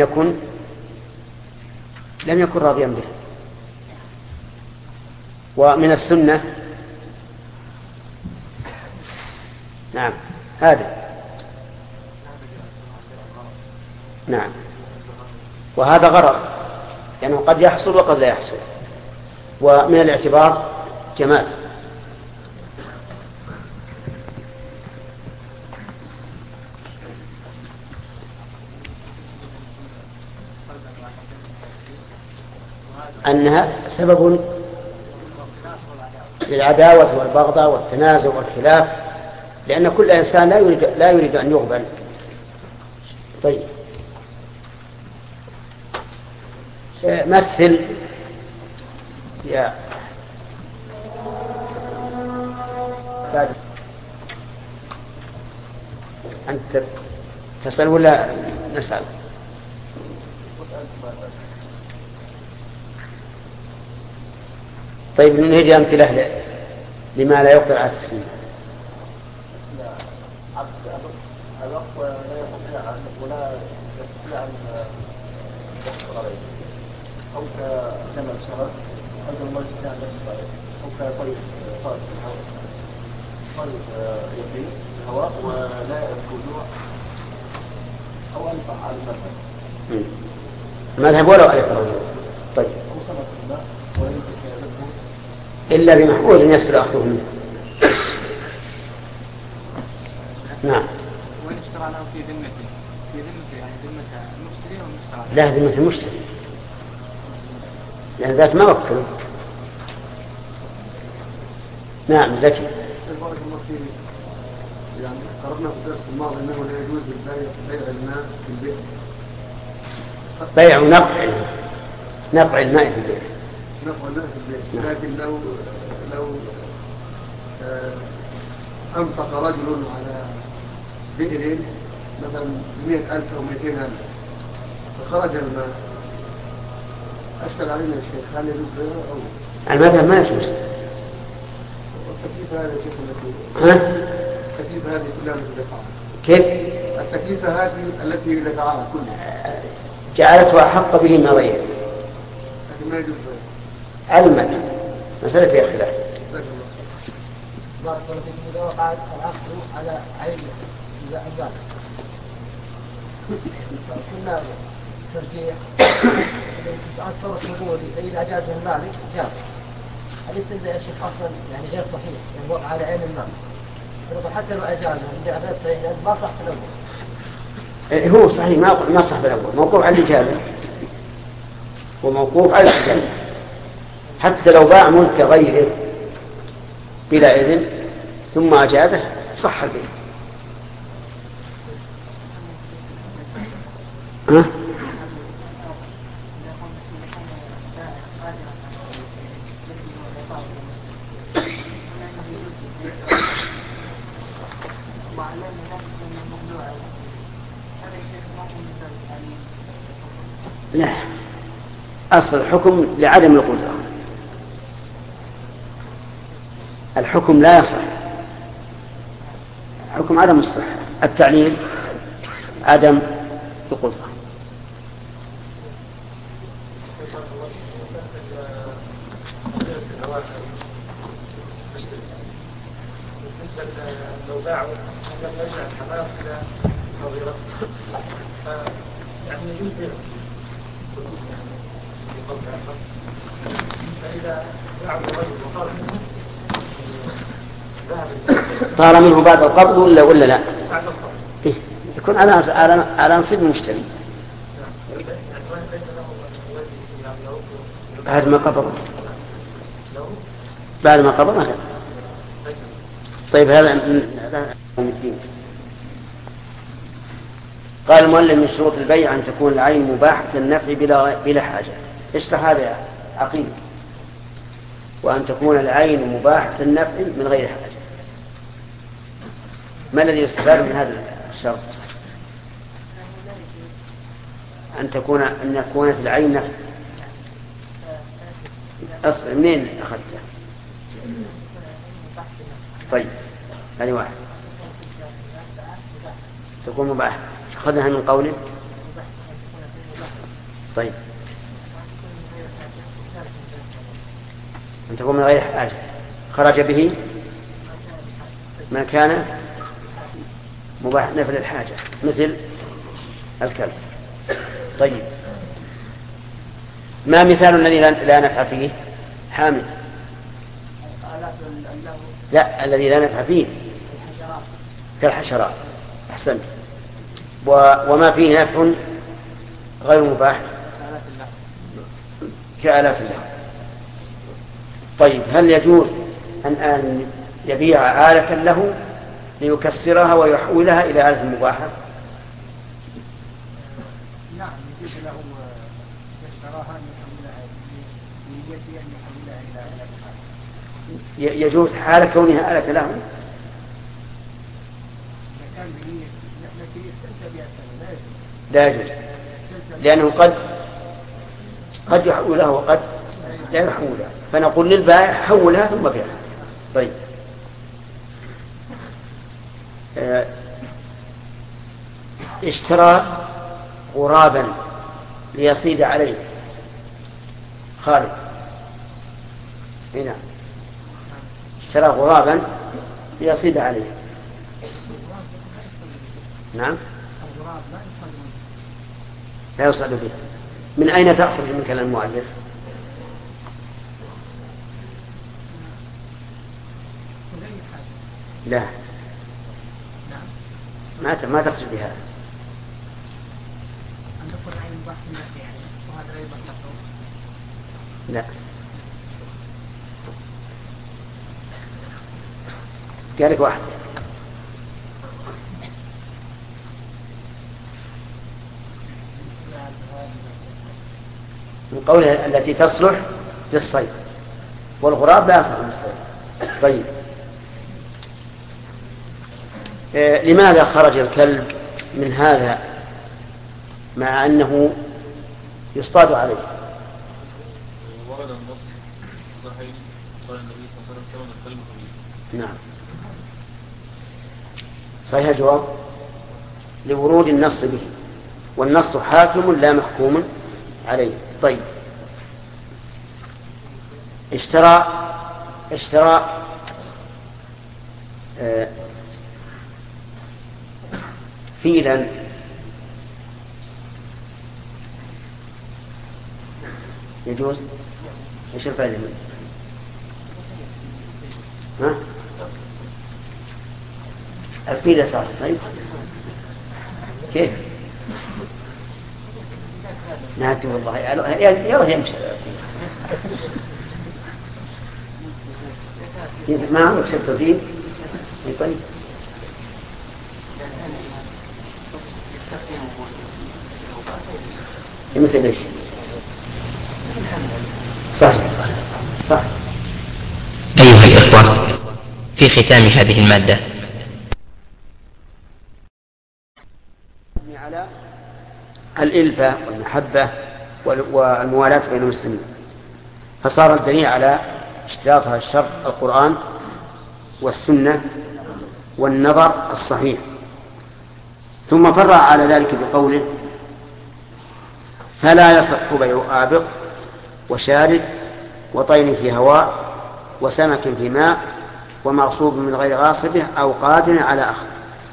يكن راضيا به. ومن السنة نعم هذا نعم، وهذا غرض لأنه يعني قد يحصل وقد لا يحصل. ومن الاعتبار جمال. أنها سبب للعداوة والبغضاء والتنازع والخلاف، لأن كل إنسان لا يريد أن يغبن. طيب مثل يا فادي، أنت تسأل ولا نسأل؟ طيب نجي أمثلة لما لا يقدر على التسليم. الوقت لا يستطيع أن يحصل عليه، أو كجمل شهر أيضا ما يستطيع أن يحصل عليه، أو كطيب يطير الهواء ولا الرجوع، أو أنفع على المذهب. المذهب ولو عليك الرجوع. طيب أو سمك الماء ولا يمكن إلا بمحفوظ يسر أخذه منه. نعم. وين اشترى له في ذمته يعني ذمة المشتري والمشتري؟ لا، ذمة المشتري، لأن ذات ما وكله. نعم زكي. بارك الله فيك. يعني قرأنا في الدرس الماضي أنه لا يجوز بيع الماء في البئر. بيع نقع الماء في البئر. نقع الماء في البئر، لكن لو أنفق رجل على بئر مثلا 100,000 أو 200,000 فخرج الماء، أشكل علينا الشيخ، هل يجوز بيعه أو المذهب ما يجوز. التكليف هذا يا شيخ التكليف هذه كلها التي دفعها. كيف؟ التكليف هذه التي دفعها كلها جعلته أحق به من غيره، لكن ما يجوز بيعه. علما مسألة فيها خلاف. بارك الله فيكم. إذا وقع العقد على عين الأجانب كنا ترجيح ساعات صورة قبولي فإذا أجازه المالك جاز. أليس يا شيخ أصلا يعني غير صحيح، يعني وقع على عين المال حتى لو أجازه البيع غير صحيح لأن ما صح في الأول. هو صحيح ما صح في الأول، موقوف على الإجازة وموقوف على الإجازة. حتى لو باع ملك غيره بلا إذن ثم أجازه صح البيع. ها؟ لا، أصل الحكم لعدم القدرة، الحكم لا يصح، الحكم عدم الصحة، التعليل عدم القدرة. لو باعوا لم يرجع الحمام إلى نظيره يعني يجوز بيعه فإذا باعوا الرجل وطار منه طار منه بعد القبض ولا لا؟ بعد القبض إيه؟ يكون على نصيب المشتري بعد ما قبض، بعد ما قبض هذا. طيب هذا من الدين. قال المؤلف من شروط البيع أن تكون العين مباحة النفع بلا حاجة. اشرح هذا يا عقيل. وأن تكون العين مباحة النفع من غير حاجة، ما الذي يستفاد من هذا الشرط؟ أن تكون في العين نفع. أصبر، منين أخذته؟ طيب هذه واحد تكون مباحة، أخذناها من قوله. طيب أن تكون من غير حاجة، خرج به ما كان مباح نفل الحاجة مثل الكلب. طيب ما مثال الذي لا نفع فيه؟ حامل. لا، الذي لا نفع فيه كالحشرات. أحسنت. وما فيه نفع غير مباح كآلات الله. طيب هل يجوز أن يبيع آلة له ليكسرها ويحولها إلى آلة مباحة؟ نعم، يجوز له يشتراها أن يحولها بنيته أن يحولها إلى آلة. يجوز حال كونها آلة له؟ لا يجوز، لأنه قد يحولها وقد لا يحولها، فنقول للبائع حولها ثم بيعها. طيب اشترى غرابا ليصيد عليه خالد. هنا اشترى غرابا ليصيد عليه. نعم، لا يصعد به. من أين تأخذ من كلام المؤلف؟ لا، ما تقصد بهذا. لا، قالك واحد من قوله التي تصلح للصيد، والغراب لا يصلح للصيد. طيب لماذا خرج الكلب من هذا مع أنه يصطاد عليه؟ ورد النص صحيح قال النبي صلى الله عليه وسلم الكلب قليل. نعم صحيح الجواب لورود النص به، والنص حاكم لا محكوم عليه. طيب اشترى فيلا يجوز؟ ايش الفائدة منه؟ ها؟ الفيل صار صيد كيف؟ نادي والله يلا يمشي كيف ما عمرك شفت فيل؟ طيب مثل ايش؟ صحيح. أيها الإخوة، في ختام هذه المادة على الإلفة والمحبة والموالاة بين المسلمين، فصار الدليل على اشتراطها الشرط القرآن والسنة والنظر الصحيح. ثم فرع على ذلك بقوله: فلا يصح بيع آبق وشارد وطين في هواء وسمك في ماء ومغصوب من غير غاصبه أو قادر على أخذ.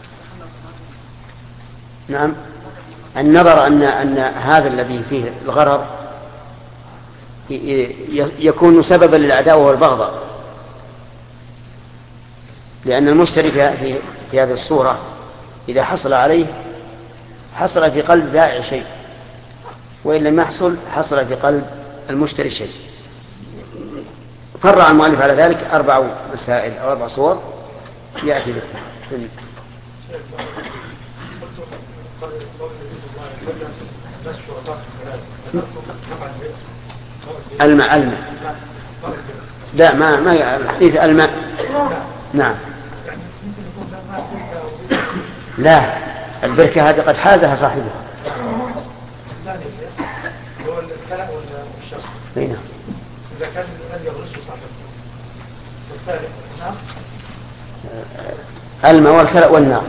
نعم، النظر أن هذا الذي فيه الغرض يكون سببا للعداوة والبغضاء، لأن المشتري في هذه الصورة إذا حصل عليه حصل في قلب بائع شيء، وإن لم يحصل حصل في قلب المشتري شيء. فرع المؤلف على ذلك 4 مسائل أو 4 صور يأتي ذكر. الماء لا ما حديث الماء. نعم، لا، البركة هذه قد حازها صاحبها. نعم، إذا كان الذي يغرسه صاحبه والثالث الماء والكلأ والنار.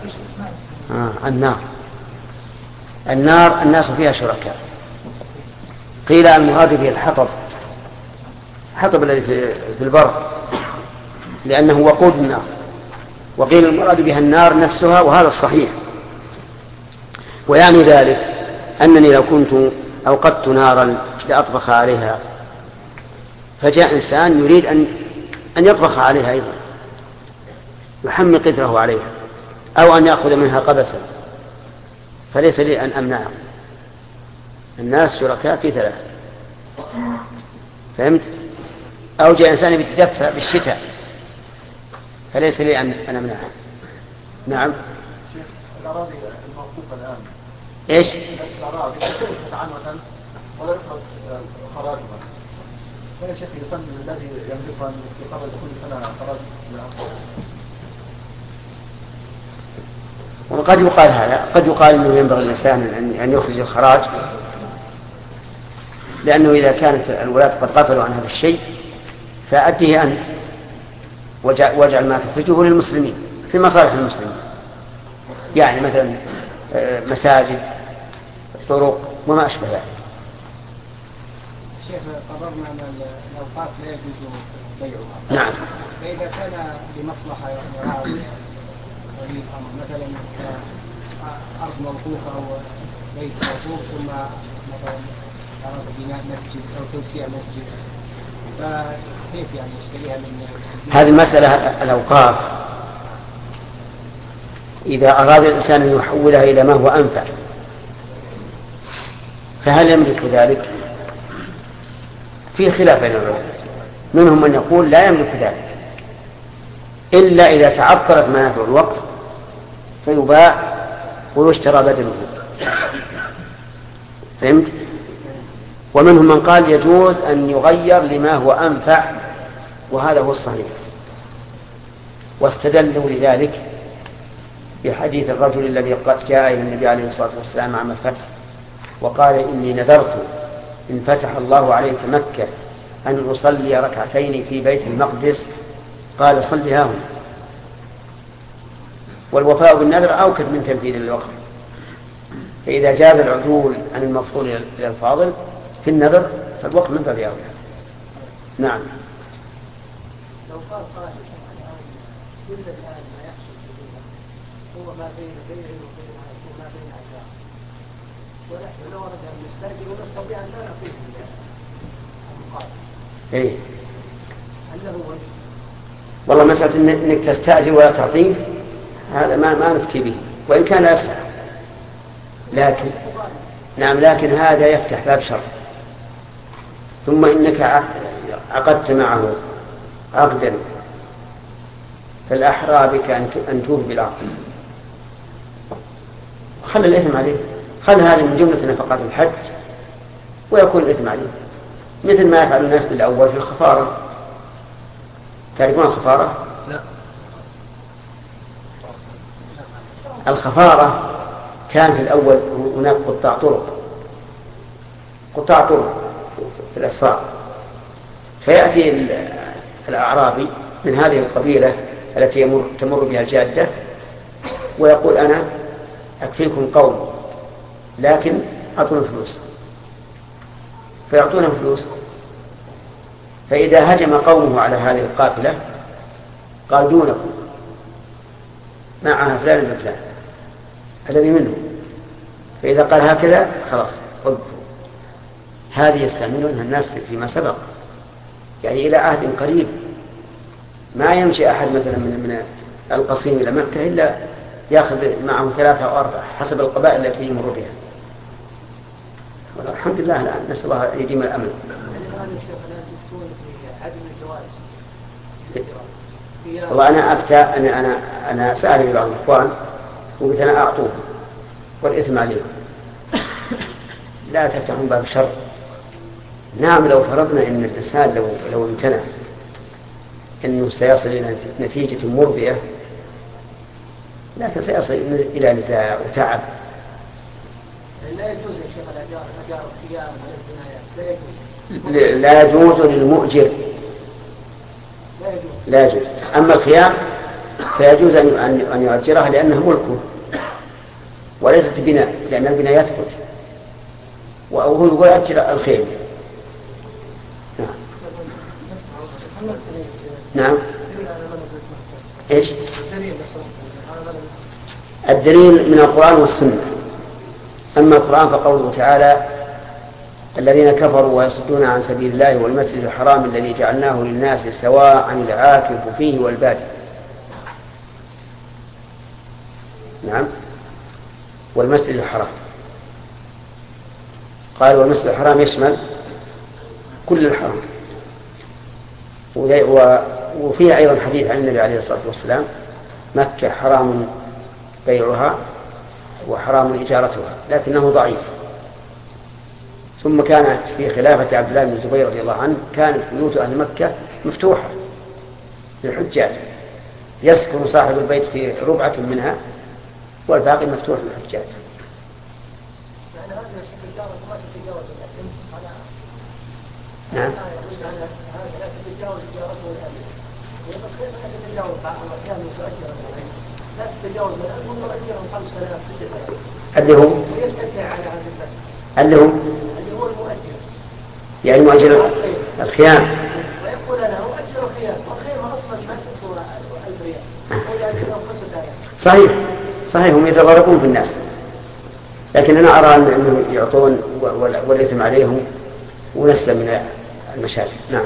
النار الناس فيها شركاء. قيل المراد به الحطب الذي في البر لأنه وقود النار، وقيل المراد بها النار نفسها، وهذا الصحيح. ويعني ذلك أنني لو كنت أوقدت نارا لأطبخ عليها، فجاء إنسان يريد أن يطبخ عليها أيضا، يحمي قدره عليها، أو أن يأخذ منها قبسا، فليس لي أن أمنعه. الناس شركاء في 3. فهمت؟ أو جاء إنسان يتدفى بالشتاء، فليس لي أن أمنعه. نعم. شيخ، الأراضي الموقوفة الآن إيش؟ الأراضي عنوة ولا يفرض خراجها، فيا شيخ يسمى الذي يملكها يقرر كل سنة خراج وقد يقال هذا، قد يقال أنه ينبغي الإنسان أن يخرج الخراج، لأنه إذا كانت الولاة قد غفلوا عن هذا الشيء فأديه أنت، واجعل ما تخرجه للمسلمين في مصالح المسلمين، يعني مثلا مساجد، طرق وما أشبه ذلك. شيخ، قررنا أن الأوقات لا يجوز بيعها. نعم. فإذا كان لمصلحة يراعي ولي الأمر، مثلا أرض موقوفة أو بيت موقوف ثم مثلا أراد بناء مسجد أو توسيع مسجد، فكيف يعني يشتريها من هذه المسألة؟ الأوقاف إذا أراد الإنسان أن يحولها إلى ما هو أنفع، فهل يملك ذلك؟ في خلاف بين العلماء، منهم من يقول لا يملك ذلك إلا إذا تعطلت منافع الوقف فيباع ويشترى بدله. فهمت؟ ومنهم من قال يجوز أن يغير لما هو أنفع، وهذا هو الصحيح. واستدلوا لذلك بحديث الرجل الذي قد جاء إلى النبي عليه الصلاة والسلام عام الفتح وقال: إني نذرت إن فتح الله عليك مكة أن أصلي ركعتين في بيت المقدس. قال: صلها هنا. والوفاء بالنذر أوكد من تنفيذ الوقف، فإذا جاز العدول عن المفضول إلى الفاضل في النذر فالوقف من باب أولى. نعم. لو قال قائل كل الآن ما يحصل هو ما بين بيع وبينها يكون ما بين أجزاء، ونحن لو أردنا أن نستأجر ونستطيع أن لا نعطيه المقابل. إيه. هل له وجه؟ والله مسألة إنك تستأجر ولا تعطيه هذا ما نفتي به، وإن كان لا يصح، لكن نعم، لكن هذا يفتح باب شر. ثم إنك عقدت معه عقدا، فالأحرى بك أن توفي بالعقد، خلي الإثم عليه، خلي هذه من جملة نفقات الحج ويكون الإثم عليه، مثل ما يفعل الناس بالأول في الخفارة. تعرفون الخفارة؟ لا. الخفارة كان في الأول هناك قطاع طرق في الأسفار، فيأتي الأعرابي من هذه القبيلة التي تمر بها الجادة ويقول أنا أكفيكم قوم لكن أعطونا فلوس، فيعطونه فلوس. فإذا هجم قومه على هذه القافلة قال دونكم معها فلان بن فلان الذي منه، فإذا قال هكذا خلاص وقفوا. هذه يستعملونها الناس فيما سبق، يعني إلى عهد قريب ما يمشي أحد مثلا من القصيم إلى مكة إلا يأخذ معه 3 أو 4 حسب القبائل التي يمر بها. والحمد لله الآن نسأل الله يديم الأمن. والله أنا أفتى أنا سأل بعض الإخوان وقلت أنا أعطوه والإثم عليهم، لا تفتحون باب الشر. نعم لو فرضنا أن الإنسان لو امتنع أنه سيصل إلى نتيجة مرضية، لكن سيصل إلى نزاع وتعب. لا يجوز يا شيخ الأجار الخيام والبنايات، لا يجوز للمؤجر، لا يجوز. أما الخيام فيجوز أن يؤجرها لأنها ملكه وليست بناء، لأن البناء يثبت وهو يؤجر الخيم. نعم. إيش الدليل؟ من القرآن والسنة. أما القرآن فقوله تعالى الذين كفروا ويصدون عن سبيل الله والمسجد الحرام الذي جعلناه للناس سواء العاكف فيه والبادئ. نعم. والمسجد الحرام، قال والمسجد الحرام يشمل كل الحرام. وفيه أيضا حديث عن النبي عليه الصلاة والسلام مكة حرام بيعها وحرام إجارتها، لكنه ضعيف. ثم كانت في خلافة عبد الله بن الزبير رضي الله عنه كانت بيوت أهل مكة مفتوحة للحجاج، يسكن صاحب البيت في ربعة منها والباقي مفتوح للحجاج. نعم. اللي هو يعني مؤجر الخيام، ويقول له أجر الخيام والخيام أصلا ما تصور صحيح هم يتضاربون في الناس، لكن أنا أرى أنه يعطون والإثم عليهم ونسلم من المشاكل. نعم.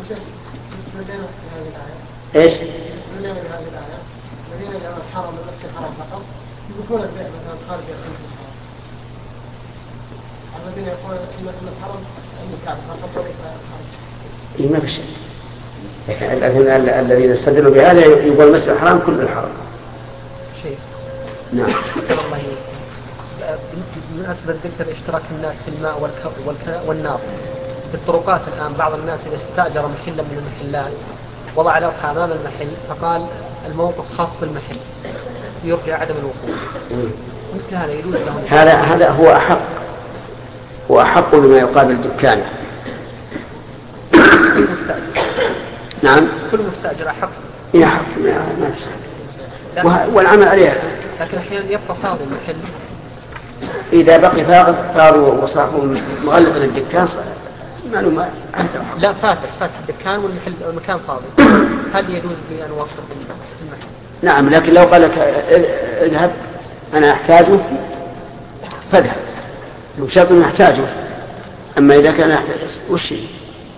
إيش؟ الذين جعلوا الحرم والمسجد الحرام فقط يكون البيع مثلا خارج المسجد الحرام. الذين يقولون ان الحرم المكعب فقط وليس الحرم. ما في شيء. لكن الذين استدلوا بهذا يقول المسجد الحرام كل الحرم. شيء. نعم. والله بالنسبة لذكر اشتراك الناس في الماء والنار بالطرقات الآن، بعض الناس إذا استأجر محلا من المحلات وضع لوحة أمام المحل فقال الموقف خاص بالمحل يرجى عدم الوقوف، مثل هذا يجوز لهم. هذا هو أحق بما يقابل دكانه. كل مستأجر. نعم. كل مستأجر أحق. يحق والعمل عليها. لكن أحيانا يبقى فاضي المحل. إذا بقي فاضي وصاحبه مغلق الدكان معلومة أنت حق. لا فاتح الدكان والمكان فاضي، هل يجوز لي أن أوصل المحل؟ نعم، لكن لو قال لك اذهب أنا أحتاجه فاذهب، لو شرط أنه أحتاجه. أما إذا كان أحتاج وش شيء؟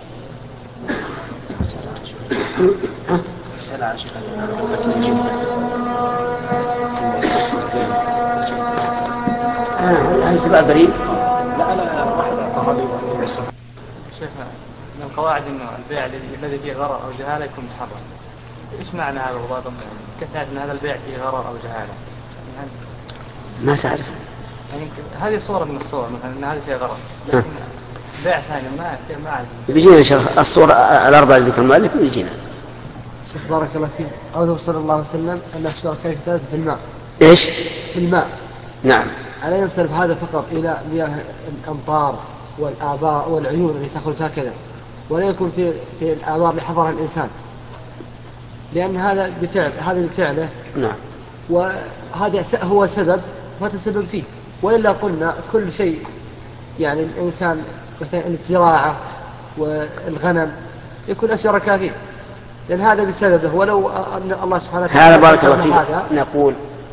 هل تبقى بريد؟ لا واحدة تغليب. شيخ من القواعد انه البيع الذي فيه غرر او جهاله يكون محرم. ايش معنى هذا بالضبط؟ كيف تعرف ان هذا البيع فيه غرر او جهاله؟ ما تعرف. يعني هذه صورة من الصور مثلا أن هذا شيء غلط، لكن بيع ثاني ما عاد بيجينا إن شاء الله الصورة الأربعة اللي ذكر المؤلف بيجينا. شيخ بارك الله فيك، قوله صلى الله عليه وسلم أن الشركاء ثلاثة في الماء. إيش؟ في الماء. نعم. ألا ينصرف هذا فقط إلى مياه الأمطار والآبار والعيون التي تخرج هكذا، ولا يكون في الآبار اللي حضرها الإنسان، لأن هذا بفعله. نعم. وهذا هو سبب وتسبب فيه، وإلا قلنا كل شيء يعني الإنسان مثلا الزراعة والغنم يكون شركاء فيه، لأن هذا بسببه، ولو أن الله سبحانه وتعالى هذا بارك الله فيك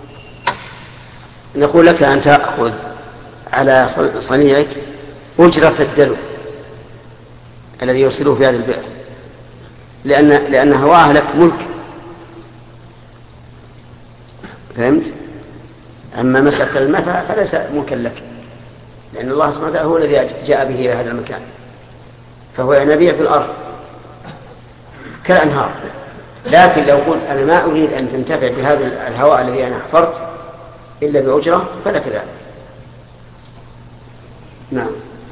نقول لك أن تأخذ على صنيعك أجرة الدلو الذي يرسله في هذا البئر، لأن هواه لك ملك، فهمت؟ أما مسألة الماء فليس ملكا لك، لأن الله سبحانه وتعالى هو الذي جاء به إلى هذا المكان، فهو ينبيع في الأرض كالأنهار. لكن لو قلت أنا ما أريد أن تنتفع بهذا الهواء الذي أنا حفرت إلا بأجرة فلك ذلك. نعم.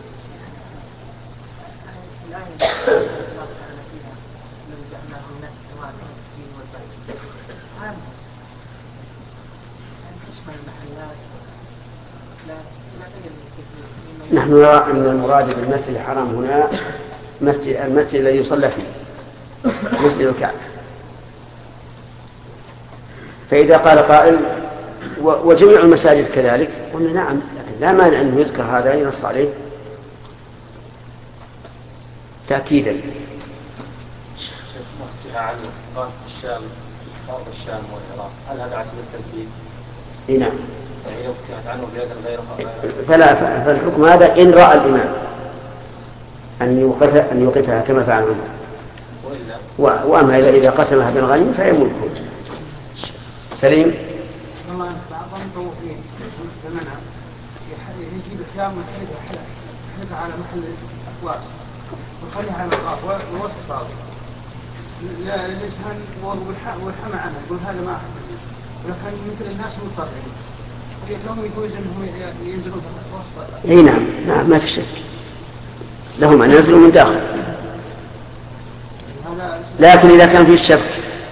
نحن نرى أن المراد بالمسجد الحرام هنا المسجد الذي يصلى فيه، مسجد الكعبة. فإذا قال قائل وجميع المساجد كذلك، قلنا نعم، لكن لا مانع أنه يذكر هذا ينص عليه تأكيدا. شيخ مفتها عنه قال الشام أرض الشام والعراق، هل هذا على سبيل التنفيذ؟ اي نعم. يعني لو كانت عنه بلاد غيرها فالحكم هذا إن رأى الإمام أن يوقفها كما فعل عمر، وأما إذا قسمها بالغنيم فهي ملكه. سليم. والله بعضهم طوفين بمنع يجيب الخيام ويحرقها على محل الأكواس ويخليها على الأطراف ووسط بعض لا للإجهان والحمى عنه، يقول هذا ما أحب، ولكن مثل الناس مضطرين لهم يجوز أنهم ينزلون في الوسط. اي نعم ما في شك، لهم أن ينزلوا من داخل، لكن إذا كان في الشبك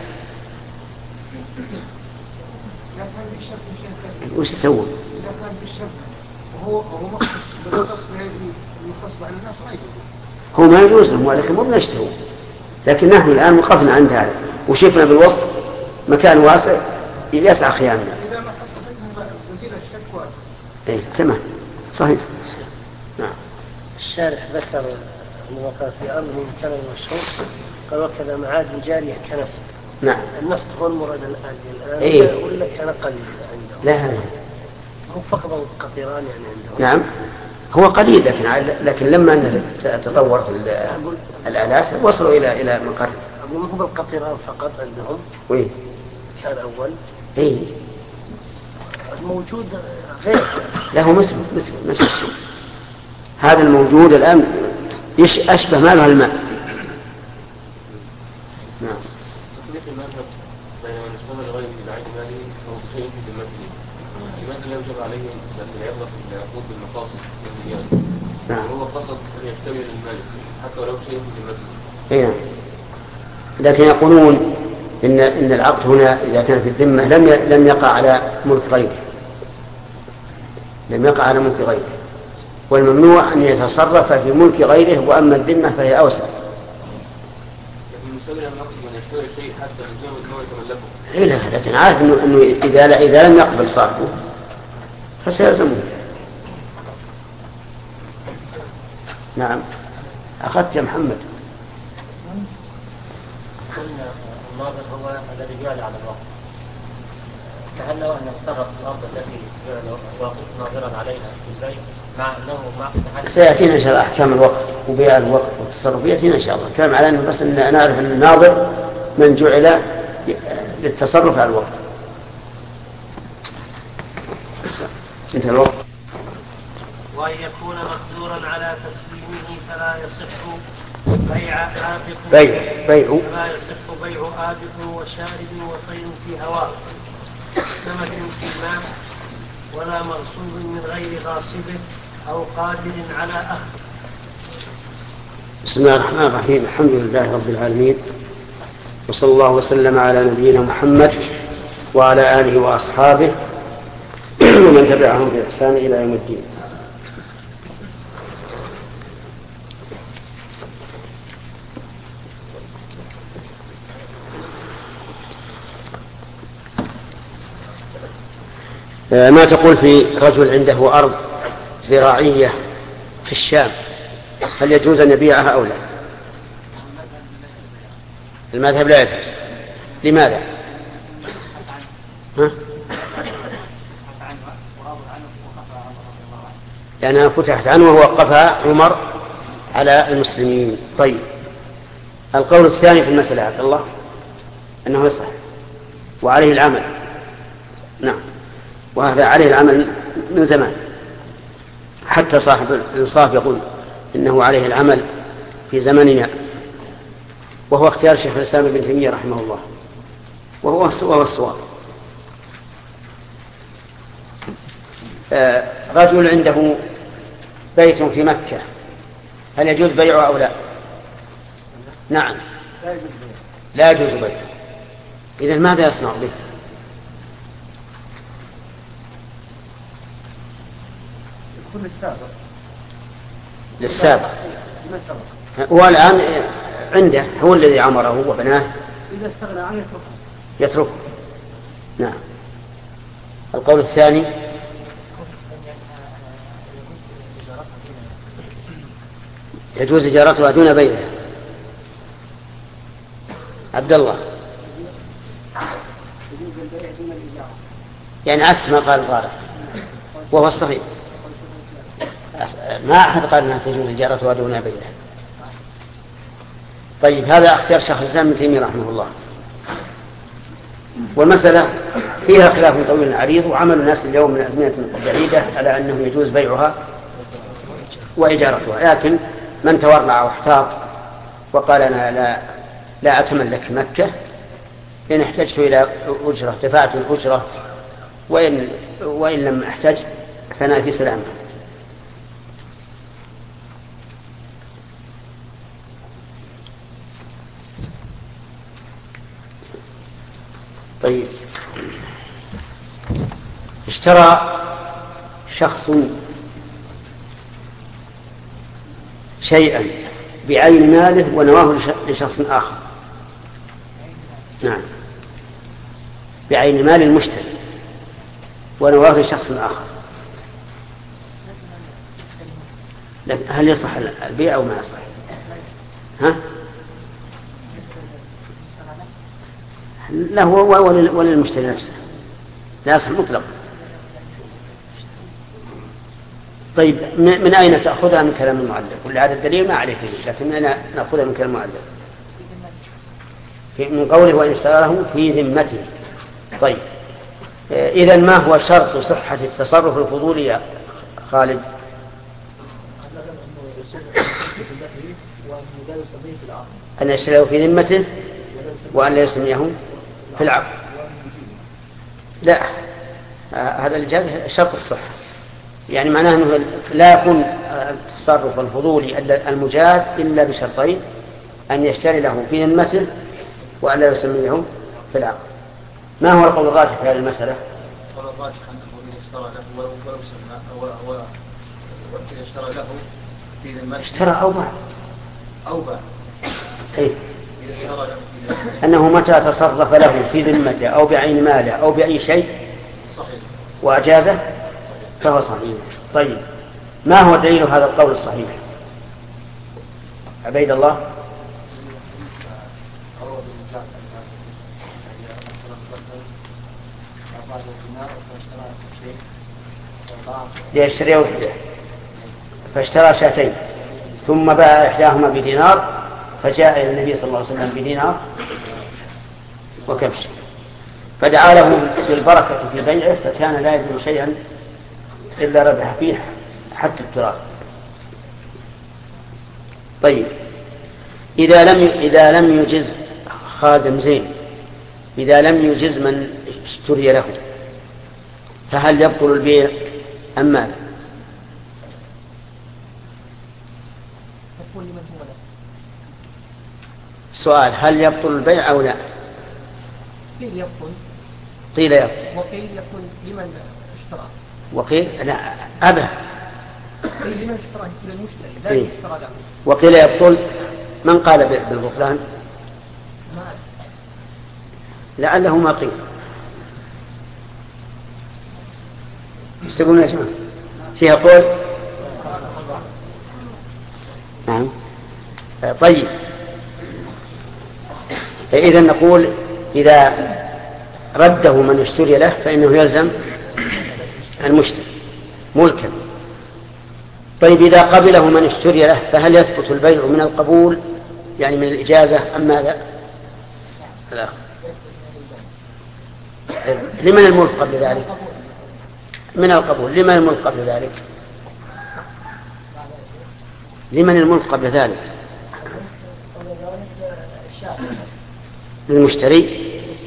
وش تسوي؟ إذا كان في الشبك وهو مخصص على الناس ما يجوز، هو ما يجوز لهم، ولكن مو بنشتهوا. لكن نحن الآن وقفنا عند هذا وشفنا بالوسط مكان واسع يسعى خيامنا. إذا ما حصلتها وزيل الشك واسع. إيه تمام صحيح. نعم. الشارح ذكر أنه في أرض من كان المشروع قال وكذا معادن جارية كنفط. نعم. النفط هو المراد الآن إيه؟ ولا كان قليل عندهم؟ لا هو فقدوا قطيران يعني عندهم. نعم هو قليل، لكن لما تطور في الآلات وصلوا إلى مقر. أقول هو القطيران فقط عندهم. وين؟ كان أول. إيه. الموجود غير. له مثل نفس الشيء. هذا الموجود الآن أشبه ماله الماء. نعم. تطبيق المذهب بين من اشتغل غير بعيد ماله أو شيء في ذمته، لماذا لا يجب عليه أن العبرة في العقود بالمقاصد والنيات؟ نعم. هو قصد أن يشتري للمالك حتى ولو شيء في ذمته. إيه. لكن يقولون إن العقد هنا إذا كان في الذمة لم يقع على ملك غيره، لم يقع على ملك غيره، والممنوع أن يتصرف في ملك غيره، وأما الذمة فهي أوسع. لكن المستمر يقصد أن يشتري شيء حتى يلزمه أنه يتملكه. إيه لا، لكن عارف إنه إذا لم يقبل صاحبه فسيلزمه. نعم. أخذت يا محمد. قلنا الناظر هو الذي جعل على الوقت، فهل لو أن تصرف الأرض التي جعل الواقف ناظرا عليها في البيع مع أنه سيأتينا إن شاء الله أحكام الوقف وبيع الوقف والتصرف يأتينا إن شاء الله. كلام على أنه بس أن نعرف أن الناظر من جعل للتصرف على الوقف. انتهى الوقت. وأن يكون مقدورا على تسليمه فلا يصح بيع آبق فلا يصح بيع آبق وشارب وطير في هواء، سمك في الماء ولا مغصوب من غير غاصبه أو قادر على أخذه. بسم الله الرحمن الرحيم. الحمد لله رب العالمين، وصلى الله وسلم على نبينا محمد وعلى آله وأصحابه ومن تبعهم بإحسان إلى يوم الدين. ما تقول في رجل عنده أرض زراعية في الشام، هل يجوز أن يبيعها أو لا؟ المذهب لا يجوز. لماذا؟ لأنها فتحت عنه ووقفها عمر على المسلمين. طيب، القول الثاني في المسألة عبد الله أنه يصح وعليه العمل. نعم، وهذا عليه العمل من زمان، حتى صاحب الإنصاف يقول إنه عليه العمل في زمننا، وهو اختيار شيخ الإسلام ابن تيمية رحمه الله، وهو الصواب. رجل عنده بيت في مكة، هل يجوز بيعه أو لا؟ نعم، لا يجوز بيعه. إذن ماذا يصنع به؟ للسابق. هو الآن عنده، هو الذي عمره وبناه، إذا استغنى عنه يتركه. نعم. القول الثاني يجوز إجارتها دون بيعها. عبد الله، يعني عكس ما قال الغارة، وهو الصحيح. ما أحد قال أنها تجوز إجارتها دون بيعها. طيب، هذا اختيار شيخ الإسلام ابن تيمية رحمه الله، والمسألة فيها خلاف طويل عريض، وعمل الناس اليوم من أزمنة بعيدة على أنه يجوز بيعها وإجارتها. لكن من تورع واحتاط وقال أنا لا أتملك مكة، إن احتجت إلى أجرة دفعت الأجرة، وإن لم أحتج فأنا في سلامة. طيب، اشترى شخص شيئا بعين ماله ونواه لشخص آخر. نعم، بعين مال المشتري ونواه لشخص آخر، لكن هل يصح البيع أو ما يصح؟ ها؟ لا، هو وللمشتري نفسه، لا يصح مطلق. طيب، من أين تأخذها؟ من كلام المؤلف، ولهذا الدليل ما عليه فيه، لكن أنا نأخذها من كلام المؤلف من قوله وإن اشتراه في ذمته. طيب، إذن ما هو شرط صحة التصرف الفضولي يا خالد؟ أن يشتريه في ذمته وأن لا يسميه في العقد. لا، هذا الجاز شرط الصحة، يعني معناه أنه لا يكون التصرف الفضولي المجاز إلا بشرطين: أن يشتري له في ذمته وأن لا يسميه في العقد. ما هو القول الراجح في هذه المسألة؟ القول الراجح أنه اشترى له ولو سمى وإذا اشترى له في ذمته اشترى أو باع أي أنه متى تصرف له في ذمته أو بعين ماله أو بأي شيء صحيح وأجازه فهو صحيح. طيب، ما هو دليل هذا القول الصحيح؟ عبيد الله. ليشتري وحده فاشترى شاتين ثم باع إحداهما بدينار، فجاء إلى النبي صلى الله عليه وسلم بدينار وكبش، فدعا له بالبركة في بيعه، فكان لا يجد شيئا إلا ربح فيه حتى التراب. طيب، إذا لم يجز خادم زين، إذا لم يجز من اشتري له، فهل يبطل البيع أم ماذا؟ السؤال هل يبطل البيع أو لا؟ قيل يبطل. قيل يبطل. وقيل يبطل لمن اشترى. وقيل لا أبى. قيل لمن اشترى للمشتري لا يشترى له. وقيل يبطل من قال بالبطلان؟ لعله ما قيل. ايش تقولون يا جماعة؟ فيها قول؟ نعم. طيب، إذا نقول إذا رده من اشتري له فإنه يلزم المشتري ملكا. طيب، إذا قبله من اشتري له فهل يثبت البيع من القبول يعني من الإجازة أم ماذا؟ لا. لمن الملك قبل ذلك؟ من القبول. لمن الملك قبل ذلك؟ لمن الملك قبل ذلك؟ للمشتري.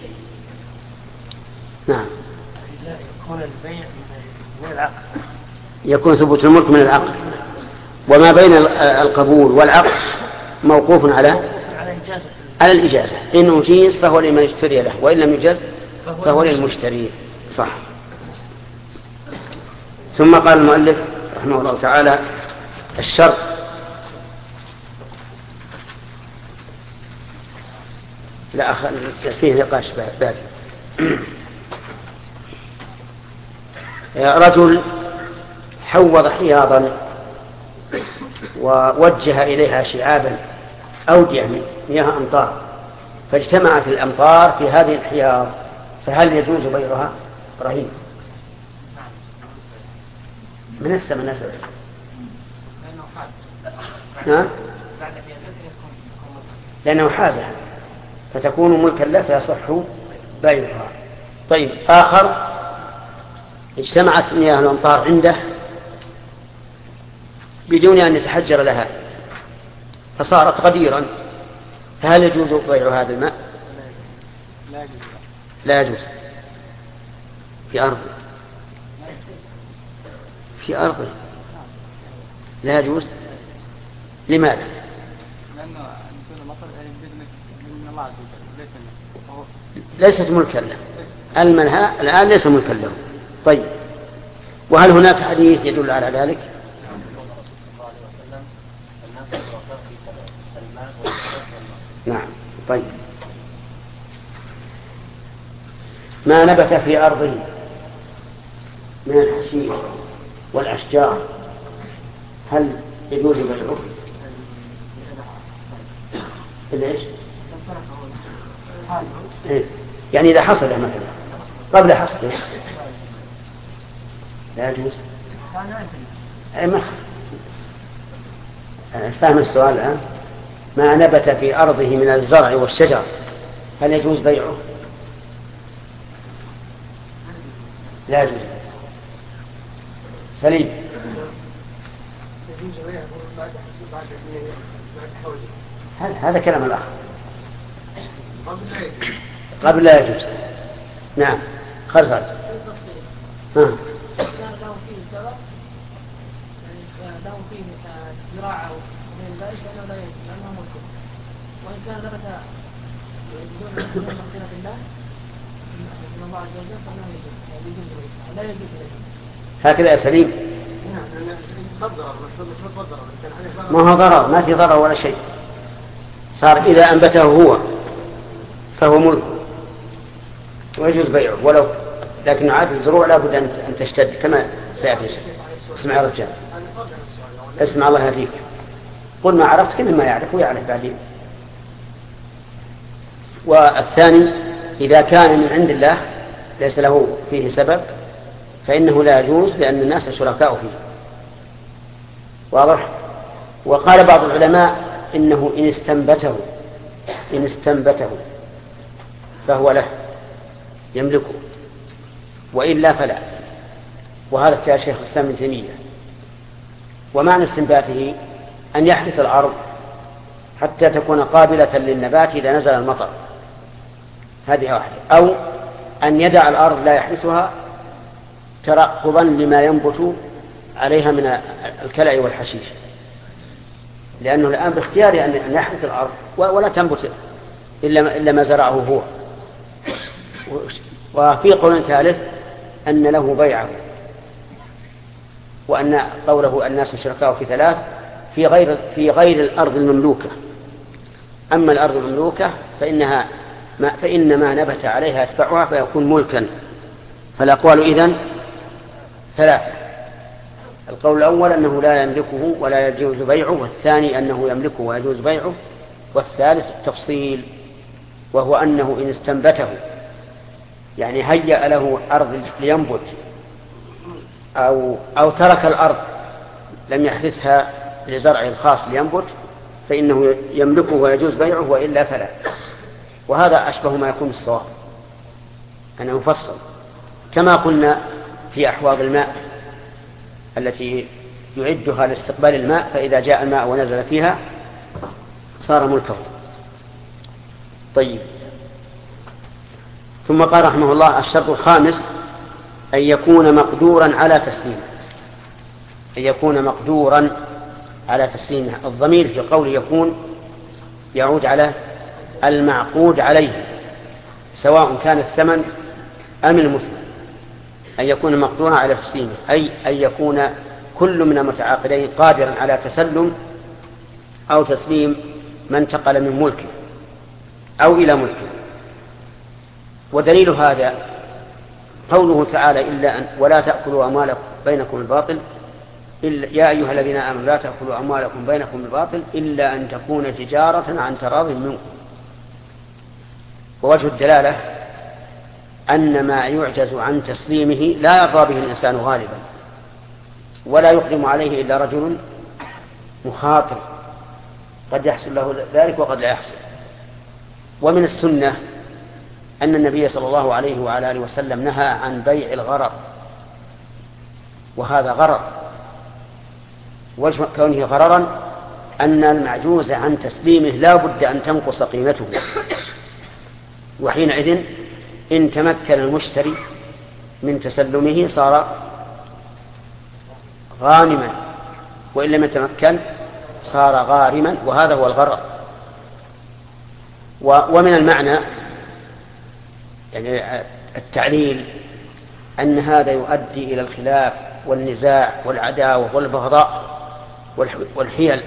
نعم. يكون البيع من العقد. يكون ثبوت الملك من العقد، وما بين القبول والعقد موقوف على الإجازة. إن أجيز فهو لمن اشتري له، وإن لم يجز فهو للمشتري. صح. ثم قال المؤلف رحمه الله تعالى: الشرط لا فيه نقاش باقي. رجل حوض حياضا ووجه إليها شعابا أودية مياه أمطار، فاجتمعت الأمطار في هذه الحياض، فهل يجوز بيعها؟ إبراهيم من السماء نزل. نعم، لأنه حازها فتكون ملكا له فيصح بيعها. طيب، آخر اجتمعت مياه الأمطار عنده بدون أن يتحجر لها فصارت غديرا، فهل يجوز بيع هذا الماء؟ لا يجوز. في أرضه لا يجوز. لماذا؟ لأنه من الله ليست ملكا له. المنهى الآن ليس ملكا له. طيب، وهل هناك حديث يدل على ذلك؟ نعم. طيب، ما نبت في أرضه من الحشيش والأشجار هل يجوز بيعه؟ ليش؟ يعني إذا حصل مثلا قبل حصله لا يجوز. فاهم السؤال الآن؟ ما نبت في أرضه من الزرع والشجر هل يجوز بيعه؟ لا يجوز. سليم. هذا كلام الآخر. قبل لا يجوز. نعم. خزرج. كان لهم فيه سبب لهم فيه زراعة ومن ذلك لأنه لا يجوز لأنه ملك، وإن كان نبت بدون مغفرة الله من الله عز وجل فإنه يجوز لا يجوز. هكذا يا سليم. ما هو ضرر، ما في ضرر ولا شيء. صار إذا أنبته هو فهو ملك ويجوز بيعه ولو، لكن عادة الزروع لا بد أن تشتد كما سيأتي. اسمع يا رجال، اسمع الله يهديك. قل ما عرفت كل ما يعرف ويعرف بعدين. والثاني إذا كان من عند الله ليس له فيه سبب فإنه لا يجوز لأن الناس شركاء فيه. واضح؟ وقال بعض العلماء إنه إن استنبته فهو له يملكه، وإلا فلا. وهذا كان شيخ الإسلام ابن تيمية. ومعنى استنباته أن يحدث الأرض حتى تكون قابلة للنبات إذا نزل المطر، هذه واحدة، أو أن يدع الأرض لا يحدثها ترقبا لما ينبت عليها من الكلأ والحشيش، لأنه الآن باختياره أن يحرث الأرض ولا تنبت إلا ما زرعه هو. وفي قول ثالث أن له بيعه، وأن قوله الناس شركاء في ثلاث في غير الأرض المملوكة. أما الأرض المملوكة فإن ما نبت عليها يتبعها فيكون ملكا. فالأقوال إذن ثلاث: القول الأول أنه لا يملكه ولا يجوز بيعه، والثاني أنه يملكه ويجوز بيعه، والثالث التفصيل وهو أنه إن استنبته يعني هيأ له أرض لينبت أو ترك الأرض لم يحرثها لزرعه الخاص لينبت فإنه يملكه ويجوز بيعه، وإلا فلا. وهذا أشبه ما يكون الصواب أنه يفصل، كما قلنا في أحواض الماء التي يعدها لاستقبال الماء، فإذا جاء الماء ونزل فيها صار ملكه. طيب، ثم قال رحمه الله: الشرط الخامس أن يكون مقدورا على تسليمه. أن يكون مقدورا على تسليمه. الضمير في قول يكون يعود على المعقود عليه، سواء كان الثمن أم المثمن. أن يكون مقدورا على تسليمه أي أن يكون كل من المتعاقدين قادرا على تسلم أو تسليم من انتقل من ملكه أو إلى ملكه. ودليل هذا قوله تعالى: إلا أن ولا تأكلوا أموالكم بينكم بالباطل يا أيها الذين آمنوا لا تأكلوا أموالكم بينكم بالباطل إلا أن تكون تجارة عن تراض منكم. ووجه الدلالة أن ما يعجز عن تسليمه لا يرضى به الإنسان غالبا، ولا يقدم عليه إلا رجل مخاطر، قد يحصل له ذلك وقد لا يحصل. ومن السنة أن النبي صلى الله عليه وعلى آله وسلم نهى عن بيع الغرر، وهذا غرر. وجه كونه غررا أن المعجوز عن تسليمه لا بد أن تنقص قيمته، وحينئذ إن تمكن المشتري من تسلمه صار غانما، وإن لم يتمكن صار غارما، وهذا هو الغرر. ومن المعنى يعني التعليل أن هذا يؤدي إلى الخلاف والنزاع والعداوة والبغضاء والحيل،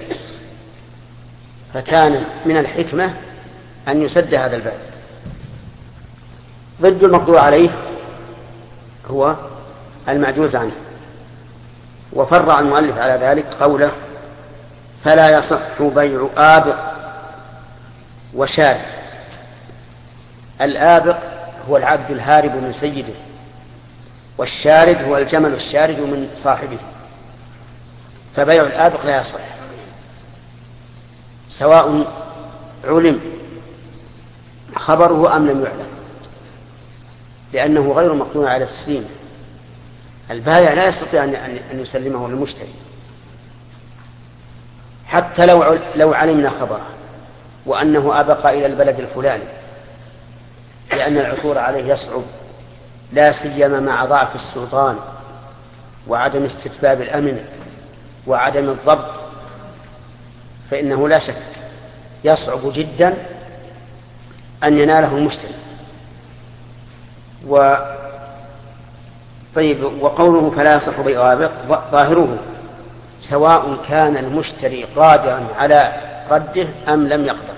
فكان من الحكمة أن يسد هذا الباب. ضد المقدور عليه هو المعجوز عنه. وفرع المؤلف على ذلك قوله: فلا يصح بيع آبق وشارد. الآبق هو العبد الهارب من سيده، والشارد هو الجمل الشارد من صاحبه. فبيع الآبق لا يصح سواء علم خبره أم لم يعلم، لأنه غير مقدور على تسليمه. البائع لا يستطيع أن يسلمه للمشتري حتى لو علمنا خبره وأنه أبق إلى البلد الفلاني، لأن العثور عليه يصعب، لا سيما مع ضعف السلطان وعدم استتباب الأمن وعدم الضبط، فإنه لا شك يصعب جدا أن يناله المشتري. طيب، وقوله فلا يصح بيع آبق ظاهره سواء كان المشتري قادرا على رده أم لم يقدر.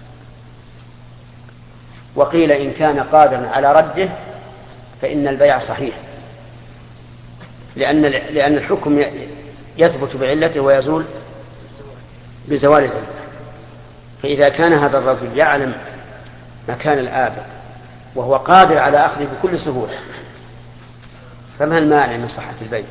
وقيل إن كان قادرا على رده فإن البيع صحيح، لأن الحكم يثبت بعلته ويزول بزوال العلة. فإذا كان هذا الرجل يعلم مكان الآبق وهو قادر على أخذه بكل سهولة، فما المانع من صحة البيع؟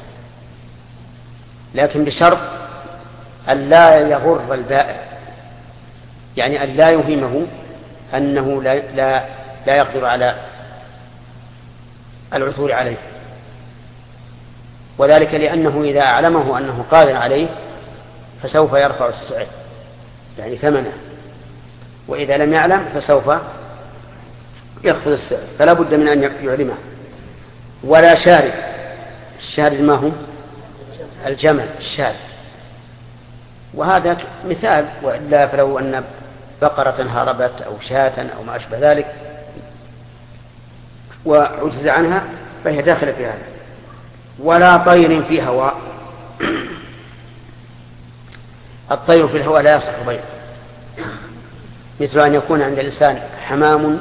لكن بشرط أن لا يغر البائع، يعني أن لا يوهمه أنه لا يقدر على العثور عليه، وذلك لأنه إذا أعلمه أنه قادر عليه فسوف يرفع السعر يعني ثمنه، وإذا لم يعلم فسوف يخفض السعر، فلا بد من أن يعلمه. ولا شارد، الشارد ما هو؟ الجمل الشارد. وهذا مثال، وإلا فلو أن بقرة هربت أو شاة أو ما أشبه ذلك وعجز عنها فهي داخلة في هذا. ولا طير في هواء. الطير في الهواء لا يصح بيعه، مثل أن يكون عند الإنسان حمام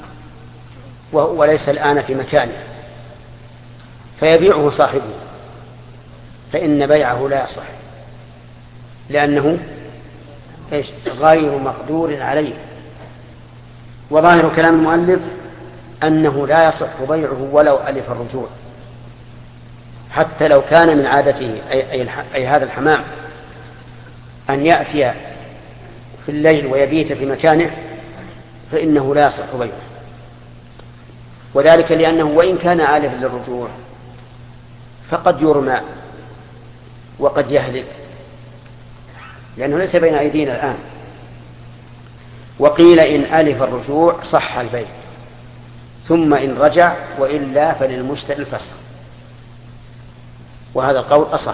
وليس الآن في مكانه فيبيعه صاحبه، فإن بيعه لا يصح، لأنه غير مقدور عليه. وظاهر كلام المؤلف أنه لا يصح بيعه ولو ألف الرجوع، حتى لو كان من عادته أي هذا الحمام أن يأتي في الليل ويبيت في مكانه فإنه لا يصح بيعه، وذلك لأنه وإن كان آلفا للرجوع فقد يرمى وقد يهلك، لأنه ليس بين أيدينا الآن. وقيل إن ألف الرجوع صح البيع، ثم إن رجع وإلا فللمشتري الفسخ، وهذا القول أصح،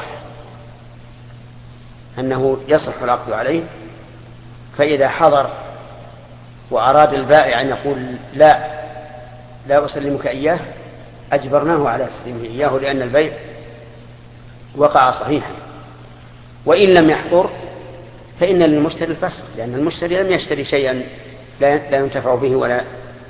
أنه يصح العقد عليه. فإذا حضر وأراد البائع أن يقول لا أسلمك إياه أجبرناه على تسليمه إياه، لأن البيع وقع صحيحا. وإن لم يحضر فإن للمشتري الفسخ، لأن المشتري لم يشتري شيئا لا ينتفع به ولا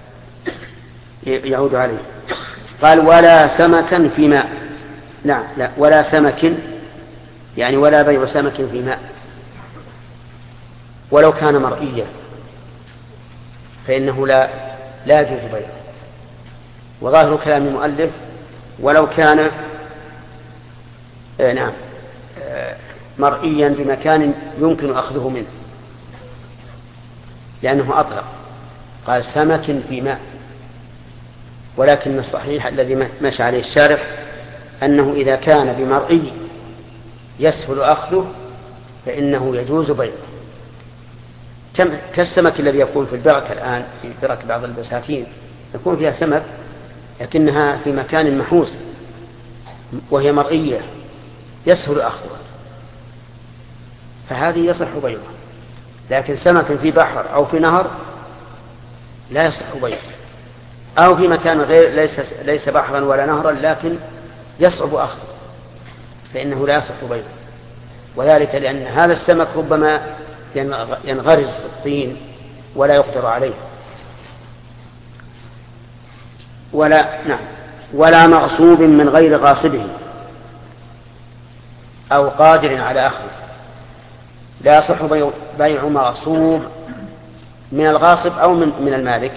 يعود عليه. قال ولا سمكا في ماء. لا ولا سمك، يعني ولا بيع سمك في ماء ولو كان مرئيا فإنه لا يجوز بيعه. وظاهر كلام المؤلف ولو كان مرئيا بمكان يمكن أخذه منه، لأنه أطلق قال سمك في ماء. ولكن الصحيح الذي مشى عليه الشارح أنه إذا كان بمرئي يسهل أخذه فإنه يجوز بيعه، كالسمك الذي يكون في البركة الآن، في برك بعض البساتين يكون فيها سمك لكنها في مكان محوس وهي مرئية يسهل أخذها، فهذه يصح بيعها. لكن سمك في بحر أو في نهر لا يصح بيعه، أو في مكان غير ليس بحرا ولا نهرا لكن يصعب أخذه فإنه لا يصح بيعه. وذلك لأن هذا السمك ربما ينغرز في الطين ولا يقدر عليه. ولا مغصوب من غير غاصبه أو قادر على أخذه. لا يصح بيع مغصوب من الغاصب أو من المالك.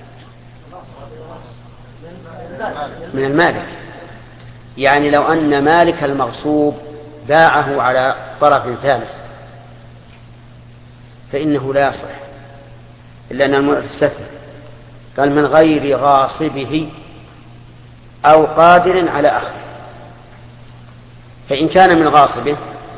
من المالك، يعني لو أن مالك المغصوب باعه على طرف ثالث فإنه لا يصح، إلا أن المؤلف استثنى قال من غير غاصبه أو قادر على أخذه. فإن كان من غاصبه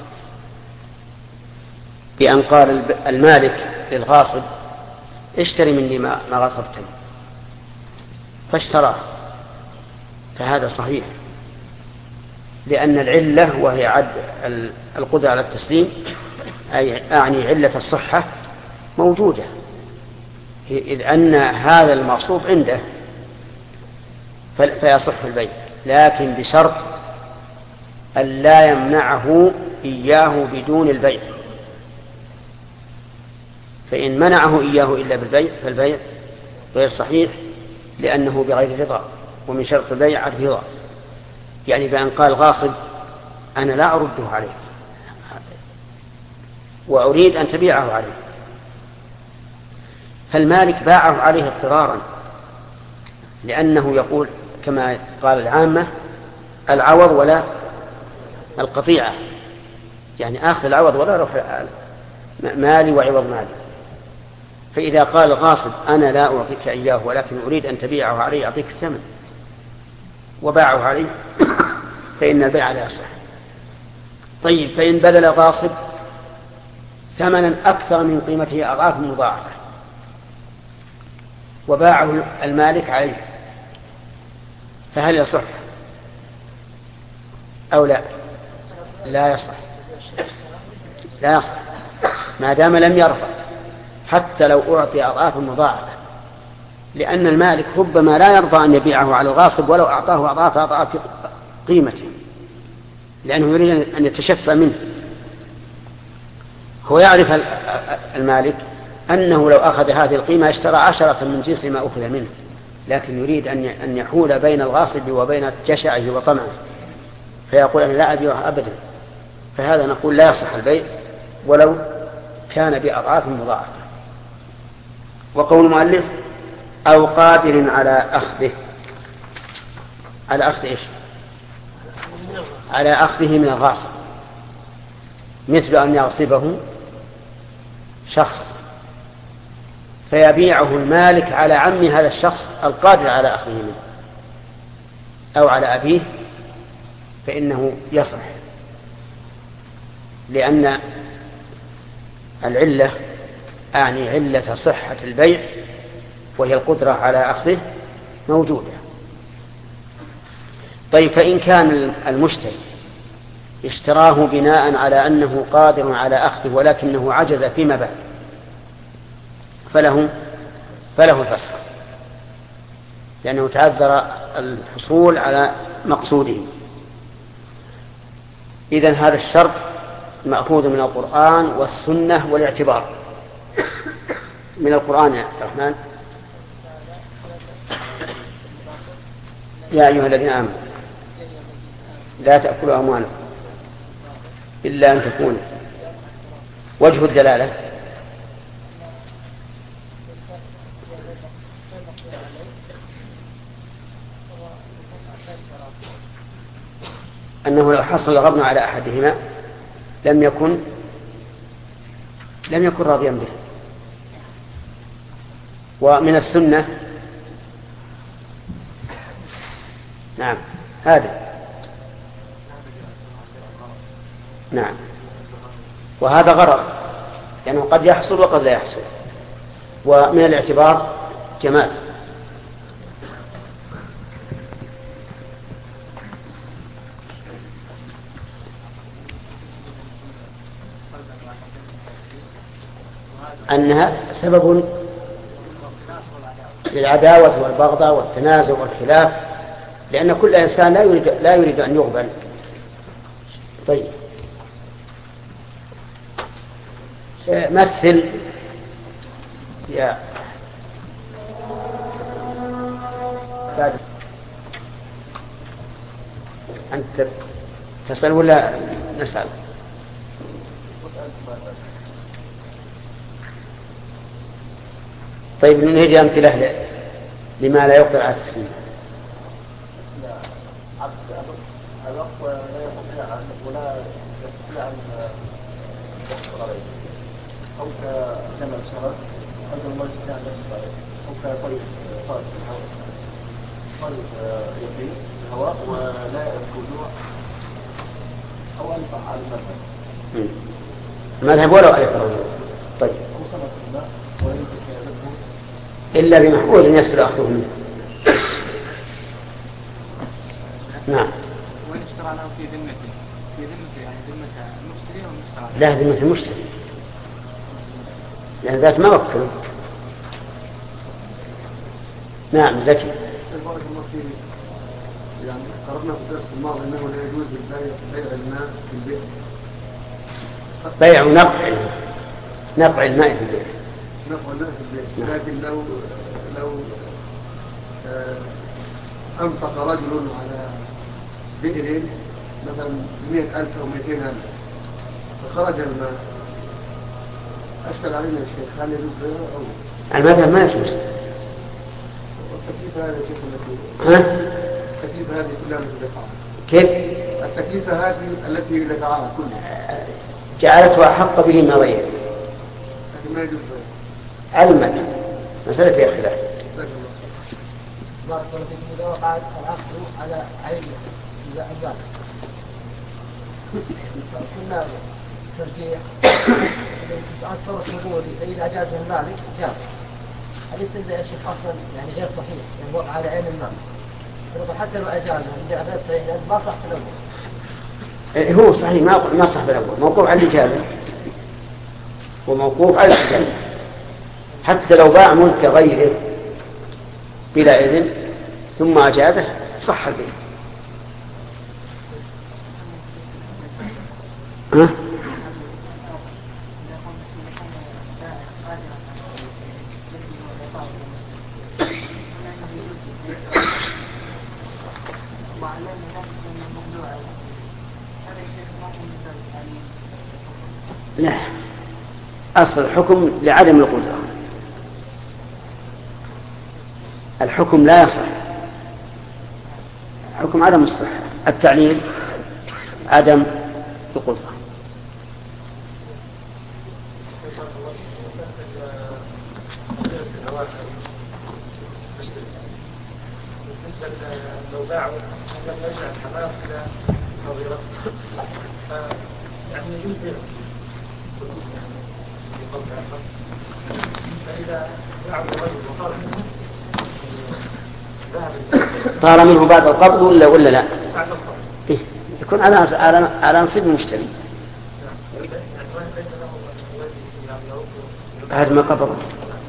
بأن قال المالك للغاصب اشتري مني ما غصبتني فاشتراه فهذا صحيح، لأن العلة وهي عد القدرة على التسليم أعني علة الصحة موجودة، إذ أن هذا المغصوب عنده فيصح البيع، لكن بشرط أن لا يمنعه إياه بدون البيع. فإن منعه إياه إلا بالبيع فالبيع غير صحيح، لأنه بغير رضا، ومن شرط البيع الرضا. يعني بأن قال غاصب أنا لا أرده عليك وأريد أن تبيعه عليه، فالمالك باعه عليه اضطرارا، لأنه يقول كما قال العامة العوض ولا القطيعة، يعني آخذ العوض ولا روح مالي وعوض مالي. فإذا قال غاصب أنا لا أعطيك إياه ولكن أريد أن تبيعه علي أعطيك الثمن وباعه عليه فإن البيع لا يصح. طيب فإن بذل غاصب ثمنا أكثر من قيمته أضعاف مضاعفة وباعه المالك عليه فهل يصح؟ أو لا؟ لا يصح، لا يصح ما دام لم يرضى، حتى لو أعطي أضعاف مضاعفة، لأن المالك ربما لا يرضى أن يبيعه على الغاصب ولو أعطاه أضعاف قيمته، لأنه يريد أن يتشفى منه. هو يعرف المالك أنه لو أخذ هذه القيمة اشترى 10 من جنس ما أخذ منه، لكن يريد أن يحول بين الغاصب وبين جشعه وطمعه، فيقول أنا لا أبيعه أبدا. فهذا نقول لا يصح البيع ولو كان بأضعاف مضاعفة. وقول المؤلف أو قادر على أخذه، على أخذ إيش؟ على أخذه من الغاصب، مثل أن يغصبه شخص فيبيعه المالك على عم هذا الشخص القادر على أخذه منه أو على أبيه، فإنه يصح، لأن العلة أعني علة صحة البيع وهي القدرة على أخذه موجودة. طيب فإن كان المشتري اشتراه بناء على أنه قادر على أخذه ولكنه عجز فيما بعد، فله الفسخ، لأنه تعذر الحصول على مقصوده. إذن هذا الشرط مأخوذ من القرآن والسنة والاعتبار. من القرآن يا الرحمن: يا أيها الذين آمنوا لا تأكلوا أموالكم إلا أن تكون. وجه الدلالة أنه لو حصل الغبن على أحدهما لم يكن راضيا به. ومن السنة نعم هذا نعم، وهذا غرض لأنه قد يحصل وقد لا يحصل. ومن الاعتبار جمال. أنها سبب للعداوة والبغضاء والتنازع والخلاف، لأن كل إنسان لا يريد أن يغبن. طيب مثل يا بعد أنت تسأل ولا نسأل؟ طيب نجي أمثلة لما لا يقدر على التسليم. الوقت لا يستطيع ولا يستطيع أن يحصل عليه، أو كجمل شهر أيضا ما يستطيع أن يحصل عليه، أو كطيب طيب يطير في الهواء ولا يأكل جوع، أو أنفع على المذهب. المذهب ولو ألف رجل. طيب أو سمك الماء ولا يمكن يذبه إلا بمحفوظ يسر أخذه منه. نعم. وين اشترى له في ذمته؟ في ذمته يعني ذمة المشتري أو المشتري؟ لا، ذمة المشتري، لأن ذات ما وكله. نعم زكي. بارك الله فيك. يعني قررنا في الدرس الماضي أنه لا يجوز بيع الماء في البيت. بيع نقع الماء في البيت. نقع الماء في البيت، لكن لو أنفق رجل على بئر مثلا 100,000 أو 200,000 فخرج الماء، أشكل علينا الشيخ هل يجوز بيعه أو المذهب ما يجوز. التكليف هذا شيخ التكليف هذه كلها التي دفعها. كيف؟ التكليف هذه التي دفعها كلها جعلته أحق به من غيره، لكن ما يجوز بيعه. على المذهب مسألة فيها خلاف. بارك الله فيكم. إذا وقع العقد على عين الزاد كنا ترجيح ساعات صرف نقولي فإذا أجازه المالك جاز. الاستدلال يا شيخ أصلا يعني غير صحيح، يعني وقع على عين المال حتى لو أجازه إذا غير صحيح لأن ما صح تلوث. هو صحيح ما صح بالأول، موقوف على الإجابة، وموقوف على الإجابة. حتى لو باع ملك غيره بلا إذن ثم أجازه صح البيع. لا، أصل الحكم لعدم القدرة، الحكم لا يصح، حكم عدم الصحة، التعليل عدم القدرة. لو باعوا لم يرجع الحمام إلى نظيرته يعني يجوز بيعه فإذا باعوا الرجل وطار منه طار منه بعد القبض ولا لا؟ بعد القبض إيه؟ يكون على نصيب المشتري. بعد ما قبض،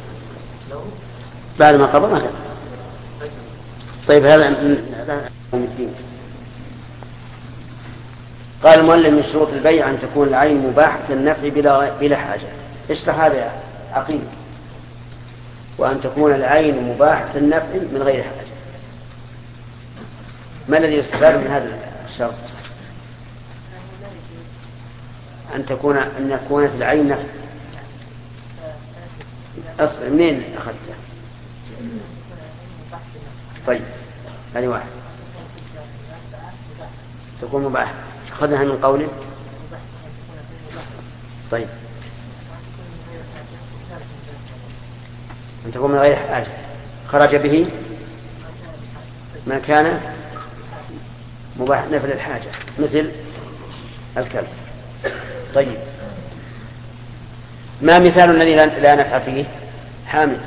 بعد ما قبض هذا. طيب هذا من الدين. قال المؤلف من شروط البيع أن تكون العين مباحة النفع بلا حاجة. اشرح هذا يا عقيل. وأن تكون العين مباحة النفع من غير حاجة. ما الذي يستفاد من هذا الشرط؟ أن تكون في العين نفع. أصبر، منين أخذته؟ طيب هذه واحد تكون مباحة، أخذها من قوله. طيب أن تكون من غير حاجة خرج به ما كان مباح نفل الحاجة مثل الكلب. طيب ما مثال الذي لا نفع فيه؟ حامل.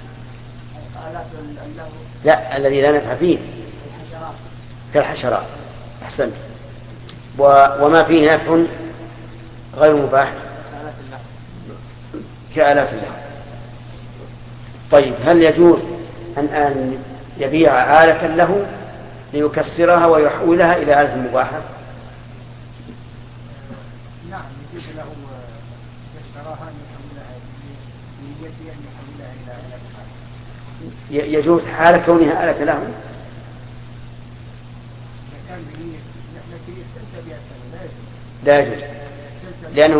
لا، الذي لا نفع فيه كالحشرات. أحسنت. وما فيه نفع غير مباح كآلات اللهو. طيب هل يجوز أن يبيع آلة له ليكسرها ويحولها إلى آلة مباحة؟ نعم، يجوز له يشتراها أن يحولها بنيته أن يحولها إلى آلة مباحة. يجوز حال كونها آلة له؟ لا يجوز، لأنه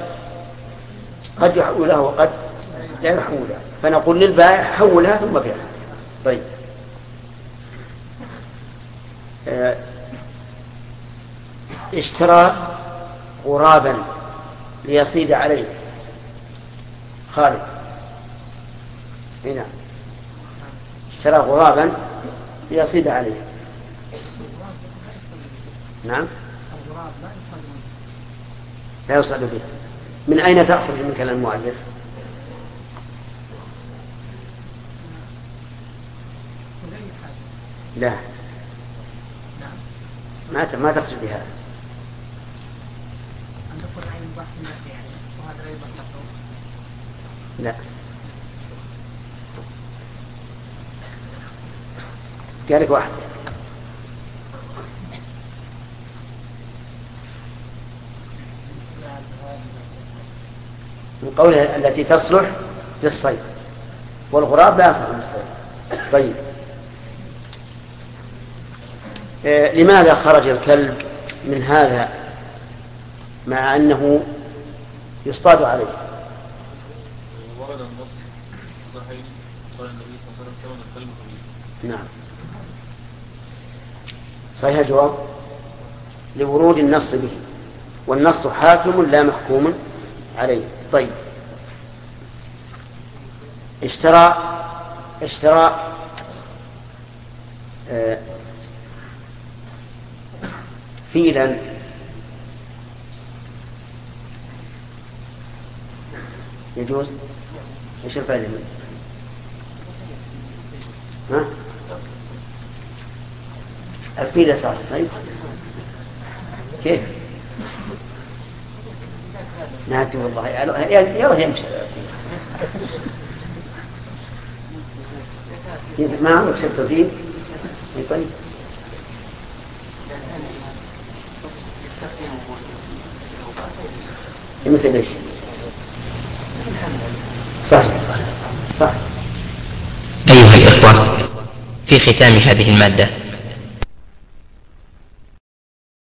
قد يحولها وقد لا يحولها، فنقول للبائع حولها ثم بيعها. طيب اشترى غرابا ليصيد عليه خالد. هنا اشترى غرابا ليصيد عليه. نعم، لا يصعد به. من أين تأخذ من كلام المؤلف؟ لا، ما تقصد بهذا. لا، قالك واحد. من قولها التي تصلح للصيد، والغراب لا يصلح للصيد. طيب لماذا خرج الكلب من هذا مع أنه يصطاد عليه؟ ورد النص صحيح قال النبي صلى الله عليه وسلم الكلب طويل. نعم صحيح الجواب لورود النص به، والنص حاكم لا محكوم عليه. طيب اشترى فيلا يجوز؟ ايش الفائدة منه؟ ها؟ الفيل صار صحيح؟ كيف؟ نادي والله يلا يمشي ما عمرك شفت فيه. طيب مثل ايش؟ صح. أيها الإخوة، في ختام هذه المادة